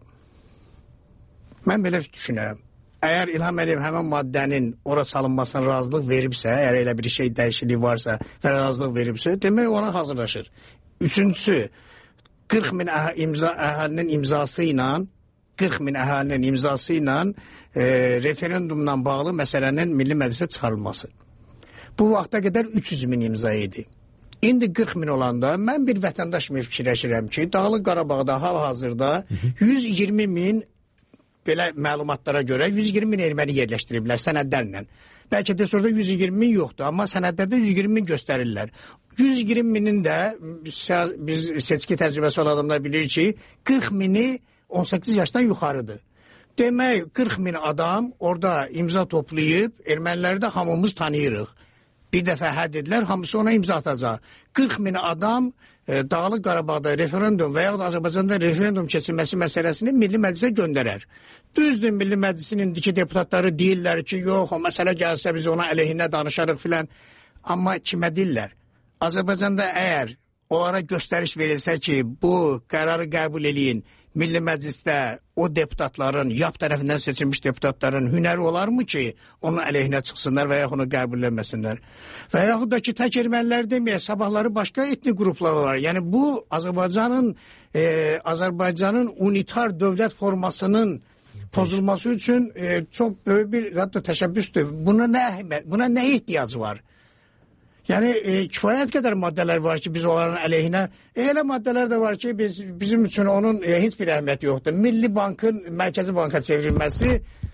Mən belə düşünürəm. Əgər İlham Əliyev həmin maddənin ora salınmasına razılıq veribsə, əgər elə bir şey dəyişikliyi varsa və razılıq veribsə, demək ona hazırlaşır. Üçüncüsü, qırx min əh imza, əhalinin imzası ilə qırx min əhalinin imzası ilə e, referendumla bağlı məsələnin milli məclisə çıxarılması. Bu vaxta qədər üç yüz min imza idi. İndi qırx min olanda mən bir vətəndaş kimi fikirləşirəm ki, Dağlıq Qarabağda hal-hazırda yüz iyirmi min belə məlumatlara görə yüz iyirmi min erməni yerləşdiriblər sənədlərlə. Bəlkə də sonra yüz iyirmi min yoxdur, amma sənədlərdə yüz iyirmi min göstərirlər. yüz iyirmi minin də biz seçki təcrübəsi olan adamlar bilir ki, qırx mini on səkkiz yaşdan yuxarıdır. Demək, qırx min adam orada imza toplayıb, erməniləri də hamımız tanıyırıq. Bir dəfə hə dedilər, hamısı ona imza atacaq. qırx min adam e, Dağlıq Qarabağda referendum və yaxud Azərbaycanda referendum keçirməsi məsələsini Milli Məclisə göndərər. Düzdür, Milli Məclisin indiki deputatları deyirlər ki, yox, o məsələ gəlsə biz ona əleyhinə danışarıq filan. Amma kimə deyirlər? Azərbaycanda əgər onlara göstəriş verilsə ki, bu qərarı qəbul eləyin, Milli Məclisdə o deputatların, YAP tərəfindən seçilmiş deputatların hünəri olarmı ki, onun əleyhinə çıxsınlar və yaxud onu qəbul etməsinlər? Və yaxud da ki, tək ermənilər deməyək, sabahları başqa etnik qruplar var. Yəni bu Azərbaycanın e, Azərbaycanın unitar dövlət formasının pozulması üçün e, çox böyük bir təşəbbüsdür. Buna nə, buna nə ehtiyac var? Yəni e, kifayət qədər maddələr var ki, biz onların əleyhinə, e, elə maddələr də var ki, biz, bizim üçün onun e, heç bir əhəmiyyəti yoxdur. Milli Bankın Mərkəzi Banka çevrilməsi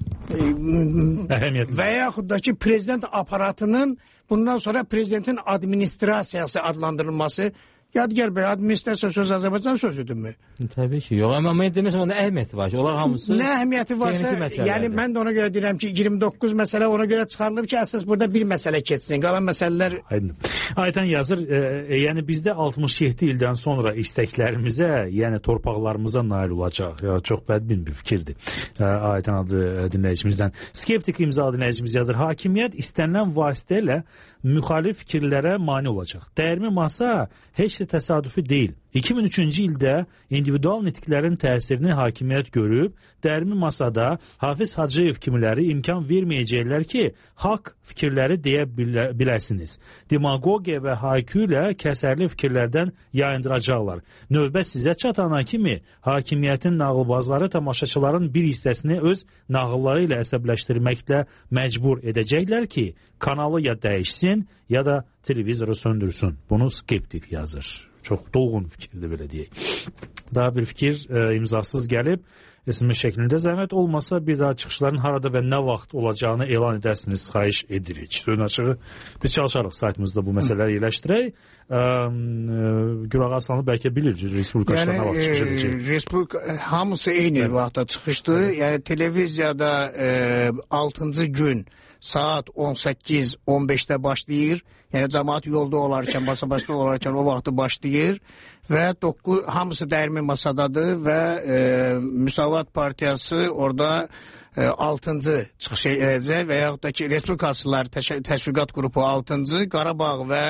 e, və yaxud da ki, prezident aparatının bundan sonra prezidentin administrasiyası adlandırılması Yadigar bəy, administrasiya söz Azərbaycan sözüdürmü? Təbii ki, yox. Amma mən deməsəm, onun əhəmiyyəti var ki, onlar hamısı... Nə əhəmiyyəti varsa, yəni mən də ona görə deyirəm ki, iyirmi doqquz məsələ ona görə çıxarılıb ki, əsas burada bir məsələ keçsin, qalan məsələlər... Aydın. Aytan yazır, e, e, yəni bizdə altmış yeddi ildən sonra istəklərimizə, yəni torpaqlarımıza nail olacaq. Ya, çox bədbin bir fikirdir. E, Aytan adlı dinləyicimizdən. Skeptik imza dinləyicimiz yazır, hakimiyyət istənilən vasitə ilə müxalif fikirlərə mane olacaq. Dəyirmi masa heç də təsadüfi deyil. iki min üçüncü ildə individual nitqlərin təsirini hakimiyyət görüb, dəyirmi masada Hafiz Hacıyev kimiləri imkan verməyəcəklər ki, haqq fikirləri deyə bilə, biləsiniz. Demagogiya və haykü ilə kəsərli fikirlərdən yayındıracaqlar. Növbə sizə çatana kimi hakimiyyətin nağılbazları tamaşaçıların bir hissəsini öz nağılları ilə əsəbləşdirməklə məcbur edəcəklər ki, kanalı ya dəyişsin, ya da televizoru söndürsün. Bunu skeptik yazır. Çox dolğun fikirdir, belə deyək. Daha bir fikir e, imzasız gəlib. S M S şəklində zəhmət olmasa bir daha çıxışların harada və nə vaxt olacağını elan edərsiniz, xahiş edirik. Sözün açığı biz çalışarıq saytımızda bu məsələləri yerləşdirək. Gülağa Aslanlı bəlkə bilir Respublika yəni, nə vaxt çıxış edəcək. Respublika hamısı eyni evet. vaxtda çıxışdı. Yəni televiziyada e, altıncı gün saat on səkkiz on beşdə başlayır. Yəni cəmaət yolda olarkən, basa-başda olarkən o vaxtı başlayır və doqquz hamısı dəyirmi masadadır və e, Müsavat Partiyası orada e, altıncı çıxış edəcək və yaxud da ki, Respublikaçılar təşviqat qrupu altıncı, Qarabağ və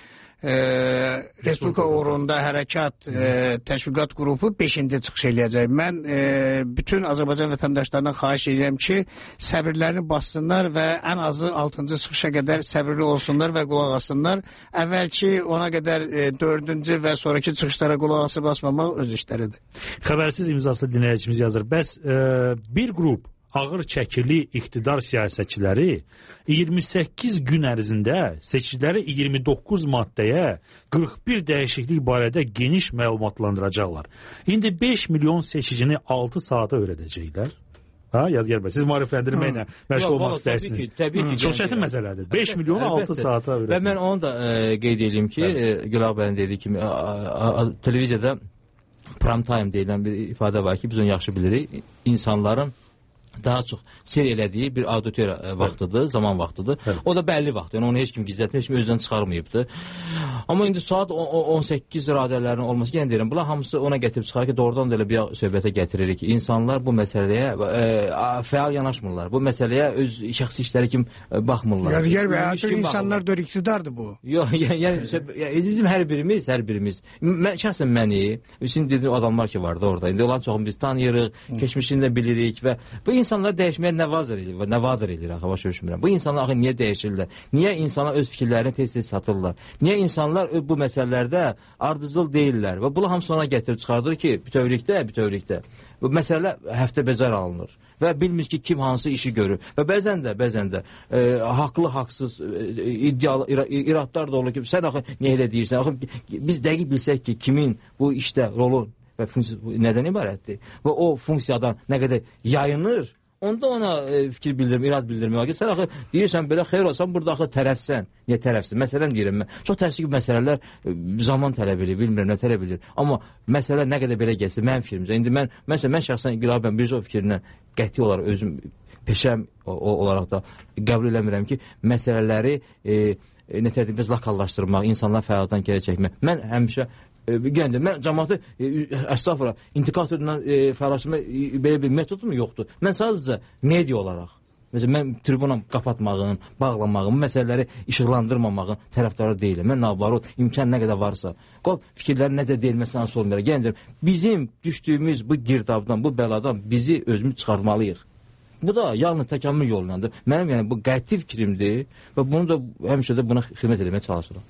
e, Respublika uğrunda hərəkat e, təşviqat qrupu beşinci çıxış edəcək. Mən e, bütün Azərbaycan vətəndaşlarından xahiş edirəm ki, səbirlərini bassınlar və ən azı altıncı çıxışa qədər səbirli olsunlar və qulaq assınlar. Əvvəlki ona qədər e, dördüncü və sonraki çıxışlara qulaq asıb basmamaq öz işləridir. Xəbərsiz imzası dinləyicimiz yazır. Bəs e, bir qrup ağır çəkili iqtidar siyasətçiləri iyirmi səkkiz gün ərzində seçiciləri iyirmi doqquz maddəyə qırx bir dəyişiklik barədə geniş məlumatlandıracaqlar. İndi beş milyon seçicini altı saata öyrədəcəklər. Ha, Yadigar bəy, siz maarifləndirməklə məşğul olmaq istərsiniz. Təbii ki. Çox çətin məsələdir. beş milyonu altı saata öyrədəcəklər. Və mən onu da e, qeyd edeyim ki, e, Gülağa bəyin dediyi kimi a, a, a, televiziyada prime time deyilən bir ifadə var ki, biz onu yaxşı bilirik. İnsanların daha çox seyr elədiyi bir auditoriya vaxtıdır, zaman vaxtıdır. Evet. O da bəlli vaxtdır. Yəni onu heç kim gizlətmir, heç kim özdən çıxarmayıbdır. Amma indi saat on səkkiz radələrinin olması, yəni deyirəm, bunlar hamısı ona gətirib çıxar ki, doğrudan da elə bir söhbətə gətiririk ki, insanlar bu məsələyə e, fəal yanaşmırlar. Bu məsələyə öz şəxsi işləri kimi baxmırlar. Yəni, yer və artıq insanlar dör iktidardır bu. Yox, yəni, yəni bizim hər birimiz, hər birimiz, mən, şəxsən məni, şimdi dediyim adamlar ki vardı orada, indi olan çoxunu biz tanıyırıq, keçmişini də bilirik və bu insanlar dəyişməyə nə vadır edir, nə vadır edir, axı, başa düşmürəm. Bu insanlar axı niyə dəyişirlər? Niyə insanlar öz fikirlərini tez-tez satırlar? Niyə insanlar bu məsələlərdə ardıcıl deyirlər? Və bunu hamısı ona gətirib çıxardır ki, bütövlükdə, bütövlükdə bu məsələ həftə bezar alınır. Və bilmir ki, kim hansı işi görür. Və bəzən də, bəzən də e, haqlı, haqsız, e, iddialı, iradlar da olur ki, sən axı niyə elə deyirsən? Axı, biz dəqiq bilsək ki, kimin bu işdə rolu və funksiya nədən ibarətdir? Və o funksiyadan nə qədər yayınır, onda ona e, fikir bildirmə, irad bildirmək ki, sən axı deyirsən belə xeyr olsan, burada axı tərəfsən. Niyə tərəfsən? Məsələn deyirəm mən. Çox təəssüf ki, məsələlər e, zaman tələb edir, bilmirəm nə tələb edir. Amma məsələ nə qədər belə gəlsə, mənim fikrimcə. İndi mən, məsələn, mən şəxsən Gülağa bəyin bircə o fikrinə qəti olaraq özüm peşəm o, o, olaraq da qəbul eləmirəm ki, məsələləri e, e, nətərdir, biz lakallaşdırmaq, insanlar fəaliyyətdən geri çəkmək. Mən həmişə Gəndə, mən cəmaatı e, əstəğfurullah, indikatorla e, fəaliyyətləşmə e, belə bir metodum yoxdur. Mən sadəcə media olaraq, məsələn, mən tribuna qapatmağın, bağlamağın, məsələləri işıqlandırmamağın tərəfdarı deyiləm. Mən nabarot, imkan nə qədər varsa, qof fikirlərin necə deyilməsinə asıl olmayaraq. Gəndə, bizim düşdüyümüz bu girdabdan, bu bəladan bizi özümüz çıxarmalıyıq. Bu da yalnız təkamül yolundandır. Mənim yəni bu qəti fikrimdir və bunu da həmişə də buna xidmət etməyə çalışıram.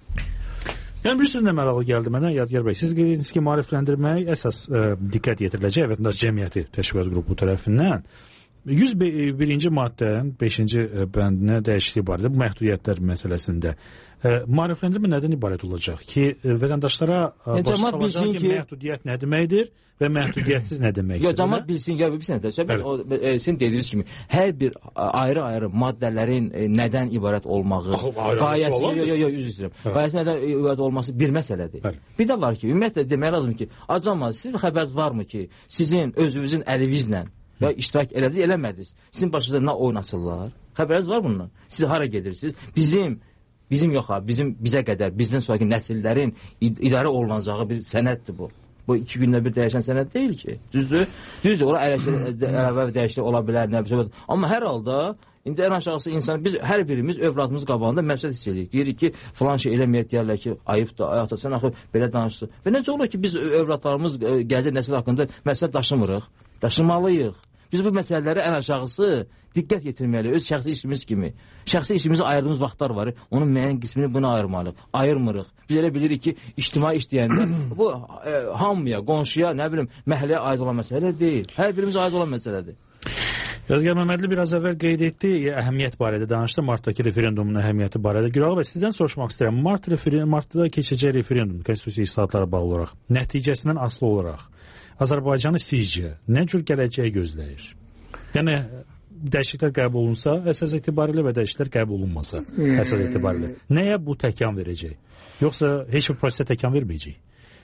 Yəni bir sizin də məraqlı gəldi mənə, Yadigar bəy. Siz qeyd ediniz ki, maarifləndirmək əsas ə, diqqət yetiriləcək vətəndaş cəmiyyəti təşkilat qrupu tərəfindən. yüz birinci maddənin beşinci bəndinə dəyişiklik barədə bu məhdudiyyətlər məsələsində maarifləndirmə nədən ibarət olacaq ki, vətəndaşlara başa salacaq ki, məhdudiyyət nə deməkdir və məhdudiyyətsiz nə deməkdir? Yox, cəmaət bilsin, ya bilsin də. Sizin dediyiniz kimi, hər bir ayrı-ayrı maddələrin nədən ibarət olmağı, qayəsi, yox, yox, yox, üzr istəyirəm. Qayəsi nədən ibarət olması bir məsələdir. Bir də var ki, ümumiyyətlə demək lazım ki, acaba sizin xəbəriniz varmı ki, sizin özünüzün əlinizlə ya iştirak elədiniz, eləmədiniz. Sizin başınızda nə oyun açırlar? Xəbəriniz var bundan? Siz hara gedirsiniz? Bizim, bizim yox ha, bizim bizə qədər, bizdən sonraki nəsillərin idarə olunacağı bir sənəddir bu. Bu iki gündə bir dəyişən sənəd deyil ki. Düzdür? Düzdür, ora əlavə dəyişiklik ola bilər, nə bir şey. Amma hər halda indi ən aşağısı insan, biz hər birimiz övladımız qabağında məqsəd hiss edirik. Deyirik ki, falan şey eləməyək, deyərlər ki, ayıbdır, ayaqda sən axı belə danışsın. Və necə olur ki, biz övladlarımız gələcək nəsil haqqında məqsəd daşımırıq, daşımalıyıq. Biz bu məsələləri ən aşağısı diqqət yetirməliyik, öz şəxsi işimiz kimi. Şəxsi işimizi ayırdığımız vaxtlar var, onun müəyyən qismini buna ayırmalıyıq, ayırmırıq. Biz elə bilirik ki, ictimai iş deyəndə bu e, hamıya, qonşuya, nə bilim, məhəlləyə aid olan məsələ deyil. Hər birimiz aid olan məsələdir. Yazgar Məmmədli biraz əvvəl qeyd etdi, əhəmiyyət barədə danışdı, Martdakı referendumun əhəmiyyəti barədə. Gürağa bəy, sizdən soruşmaq istəyirəm, Mart referen Martda keçəcək referendum, konstitusiya islahatlara bağlı olaraq, nəticəsindən asılı olaraq Azərbaycanı sizcə nə cür gələcəyə gözləyir? Yəni, dəyişikliklər qəbul olunsa, əsas etibarilə və dəyişikliklər qəbul olunmasa, əsas etibarilə. Nəyə bu təkan verəcək? Yoxsa heç bir prosesə təkan verməyəcək?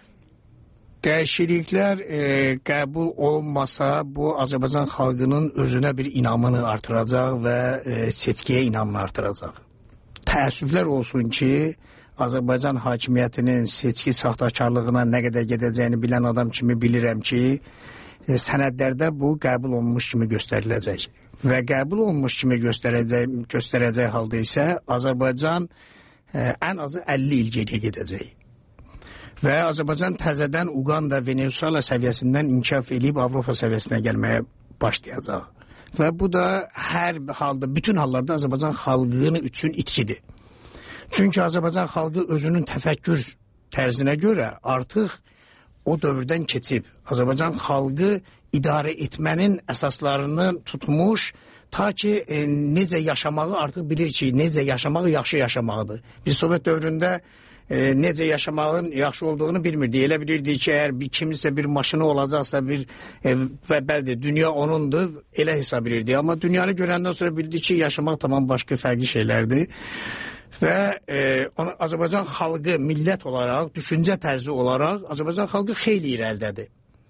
Dəyişikliklər e, qəbul olunmasa, bu Azərbaycan xalqının özünə bir inamını artıracaq və e, seçkiyə inamını artıracaq. Təəssüflər olsun ki, Azərbaycan hakimiyyətinin seçki saxtakarlığına nə qədər gedəcəyini bilən adam kimi bilirəm ki, e, sənədlərdə bu qəbul olunmuş kimi göstəriləcək. Və qəbul olunmuş kimi göstərəcək, göstərəcək halda isə Azərbaycan e, ən azı əlli il geriyə gedəcək. Və Azərbaycan təzədən Uqanda, Venezuela səviyyəsindən inkişaf edib Avropa səviyyəsinə gəlməyə başlayacaq. Və bu da hər halda, bütün hallarda Azərbaycan xalqının üçün itkidir. Çünki Azərbaycan xalqı özünün təfəkkür tərzinə görə artıq o dövrdən keçib. Azərbaycan xalqı idarə etmənin əsaslarını tutmuş, ta ki e, necə yaşamağı artıq bilir ki, necə yaşamağı yaxşı yaşamaqdır. Biz Sovet dövründə e, necə yaşamağın yaxşı olduğunu bilmirdi. Elə bilirdi ki, əgər bir kimisə bir maşını olacaqsa, bir e, və bəlkə dünya onundur, elə hesab edirdi. Amma dünyanı görəndən sonra bildi ki, yaşamaq tamam başqa fərqli şeylərdir. Və e, ona, Azərbaycan xalqı millət olaraq, düşüncə tərzi olaraq Azərbaycan xalqı xeyli irəldədir.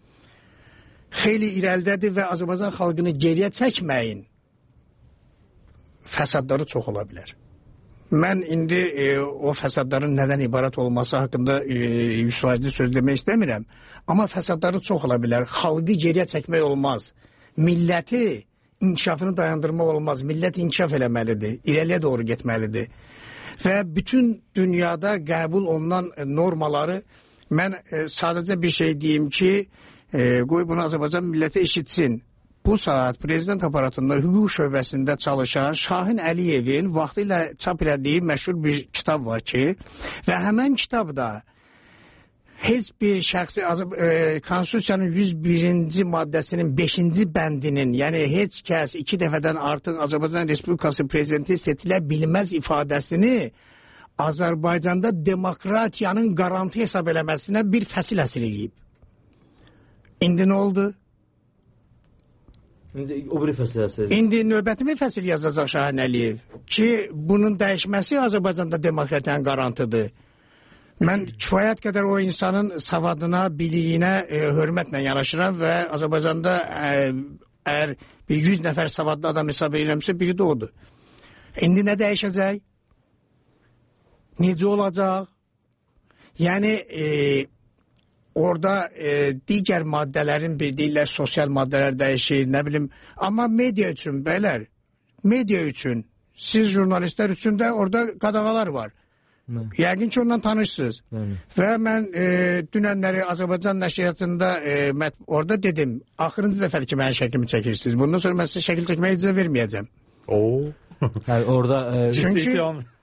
Xeyli irəldədir və Azərbaycan xalqını geriyə çəkməyin fəsadları çox ola bilər. Mən indi e, o fəsadların nədən ibarət olması haqqında e, yüz faizli söz demək istəmirəm. Amma fəsadları çox ola bilər. Xalqı geriyə çəkmək olmaz. Milləti inkişafını dayandırmaq olmaz. Millət inkişaf eləməlidir, irəliyə doğru getməlidir. Və bütün dünyada qəbul olunan normaları, mən e, sadəcə bir şey deyim ki, e, qoy bunu Azərbaycan milləti eşitsin. Bu saat prezident aparatında hüquq şöbəsində çalışan Şahin Əliyevin vaxtı ilə çap elədiyi məşhur bir kitab var ki, və həmən kitabda heç bir şəxsi e, Konstitusiyanın yüz birinci maddəsinin beşinci bəndinin, yəni heç kəs iki dəfədən artıq Azərbaycan Respublikası prezidenti seçilə bilməz ifadəsini Azərbaycanda demokratiyanın qarantı hesab eləməsinə bir fəsil əsir edib. İndi nə oldu? İndi o bir fəsil əsir. İndi növbəti bir fəsil yazacaq Şahin Əliyev ki, bunun dəyişməsi Azərbaycanda demokratiyanın qarantıdır. Mən kifayət qədər o insanın savadına, biliyinə e, hörmətlə yanaşıram və Azərbaycanda əgər bir yüz nəfər savadlı adam hesab edirəmsə, biri də odur. İndi nə dəyişəcək? Necə olacaq? Yəni, e, orada e, digər maddələrin, bir deyirlər, sosial maddələr dəyişir, nə bilim. Amma media üçün, bəylər, media üçün, siz jurnalistlər üçün də orada qadağalar var. Yəqin ki, ondan tanışsınız. Hı. Və mən e, dünənləri Azərbaycan nəşriyyatında e, orada dedim, axırıncı dəfədir ki, mənim şəklimi çəkirsiniz. Bundan sonra mən sizə şəkil çəkməyə icazə verməyəcəm. Oo. Yəni, orada... E, Çünki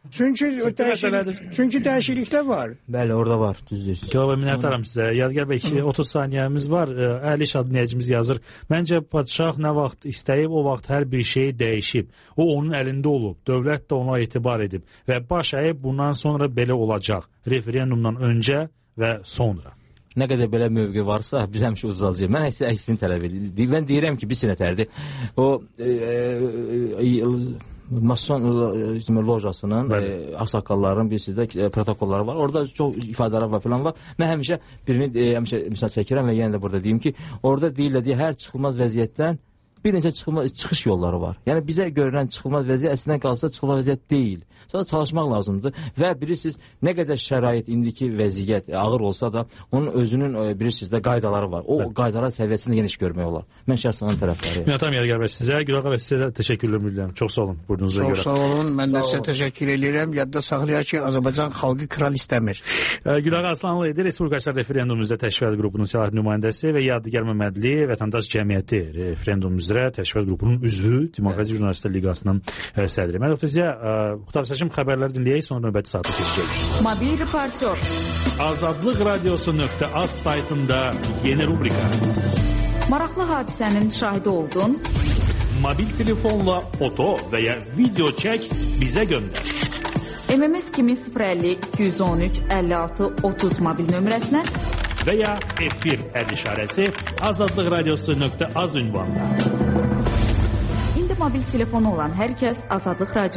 Çünki dəyişiklik, çünki dəyişikliklər var. Bəli, orada var, düzdür. Kəlabə minnətdaram sizə. Yadgar bəy, otuz saniyəmiz var. Əli Şad dinləyicimiz yazır. Məncə padşah nə vaxt istəyib, o vaxt hər bir şey dəyişib. O onun əlində olub. Dövlət də ona etibar edib və baş əyib bundan sonra belə olacaq. Referendumdan öncə və sonra. Nə qədər belə mövqe varsa, biz həmişə ucuzalacaq. Mən əksini, əksini tələb edirəm. Mən deyirəm ki, bir sənətərdir. O e, e, Mason lojasının e, ağsaqqalların bir sizdə e, protokolları var. Orada çox ifadələr var falan var. Mən həmişə birini e, həmişə misal çəkirəm və yenə də burada deyim ki, orada deyirlər deyə hər çıxılmaz vəziyyətdən bir neçə çıxılmaz, çıxış yolları var. Yəni bizə görünən çıxılmaz vəziyyət əslində qalsa çıxılmaz vəziyyət deyil. Sadəcə çalışmaq lazımdır və bilirsiniz nə qədər şərait indiki vəziyyət ağır olsa da onun özünün bilirsiniz də qaydaları var. O qaydalar səviyyəsində geniş görmək olar. Mən şəxsən onun tərəfdarıyam. Minnətdaram Yadgar bəy sizə, Gülağa bəy sizə də təşəkkürlər bildirirəm. Çox sağ olun buyurduğunuza görə. Çox sağ olun. Mən də sizə təşəkkür edirəm. Yadda saxlayaq ki, Azərbaycan xalqı kral istəmir. Gülağa Aslanlı idi Respublikaçılar referendum üzrə təşkilat qrupunun səlahiyyət nümayəndəsi və Yadigar Məmmədli Vətəndaş Cəmiyyəti referendum üzrə təşkilat qrupunun üzvü, Demokratik Jurnalistlər Liqasının sədri. Mən sizə Xütab Səçim xəbərləri dinləyək, sonra növbəti saata keçəcək. Mobil reportyor. Azadlıq radiosu nöqtə az saytında yeni rubrika. Maraqlı hadisənin şahidi oldun. Mobil telefonla foto və ya video çək, bizə göndər. M M S kimi sıfır əlli iki yüz on üç əlli altı otuz mobil nömrəsinə və ya efir əd işarəsi azadlıq radiosu nöqtə az ünvanına. İndi mobil telefonu olan hər kəs Azadlıq Radio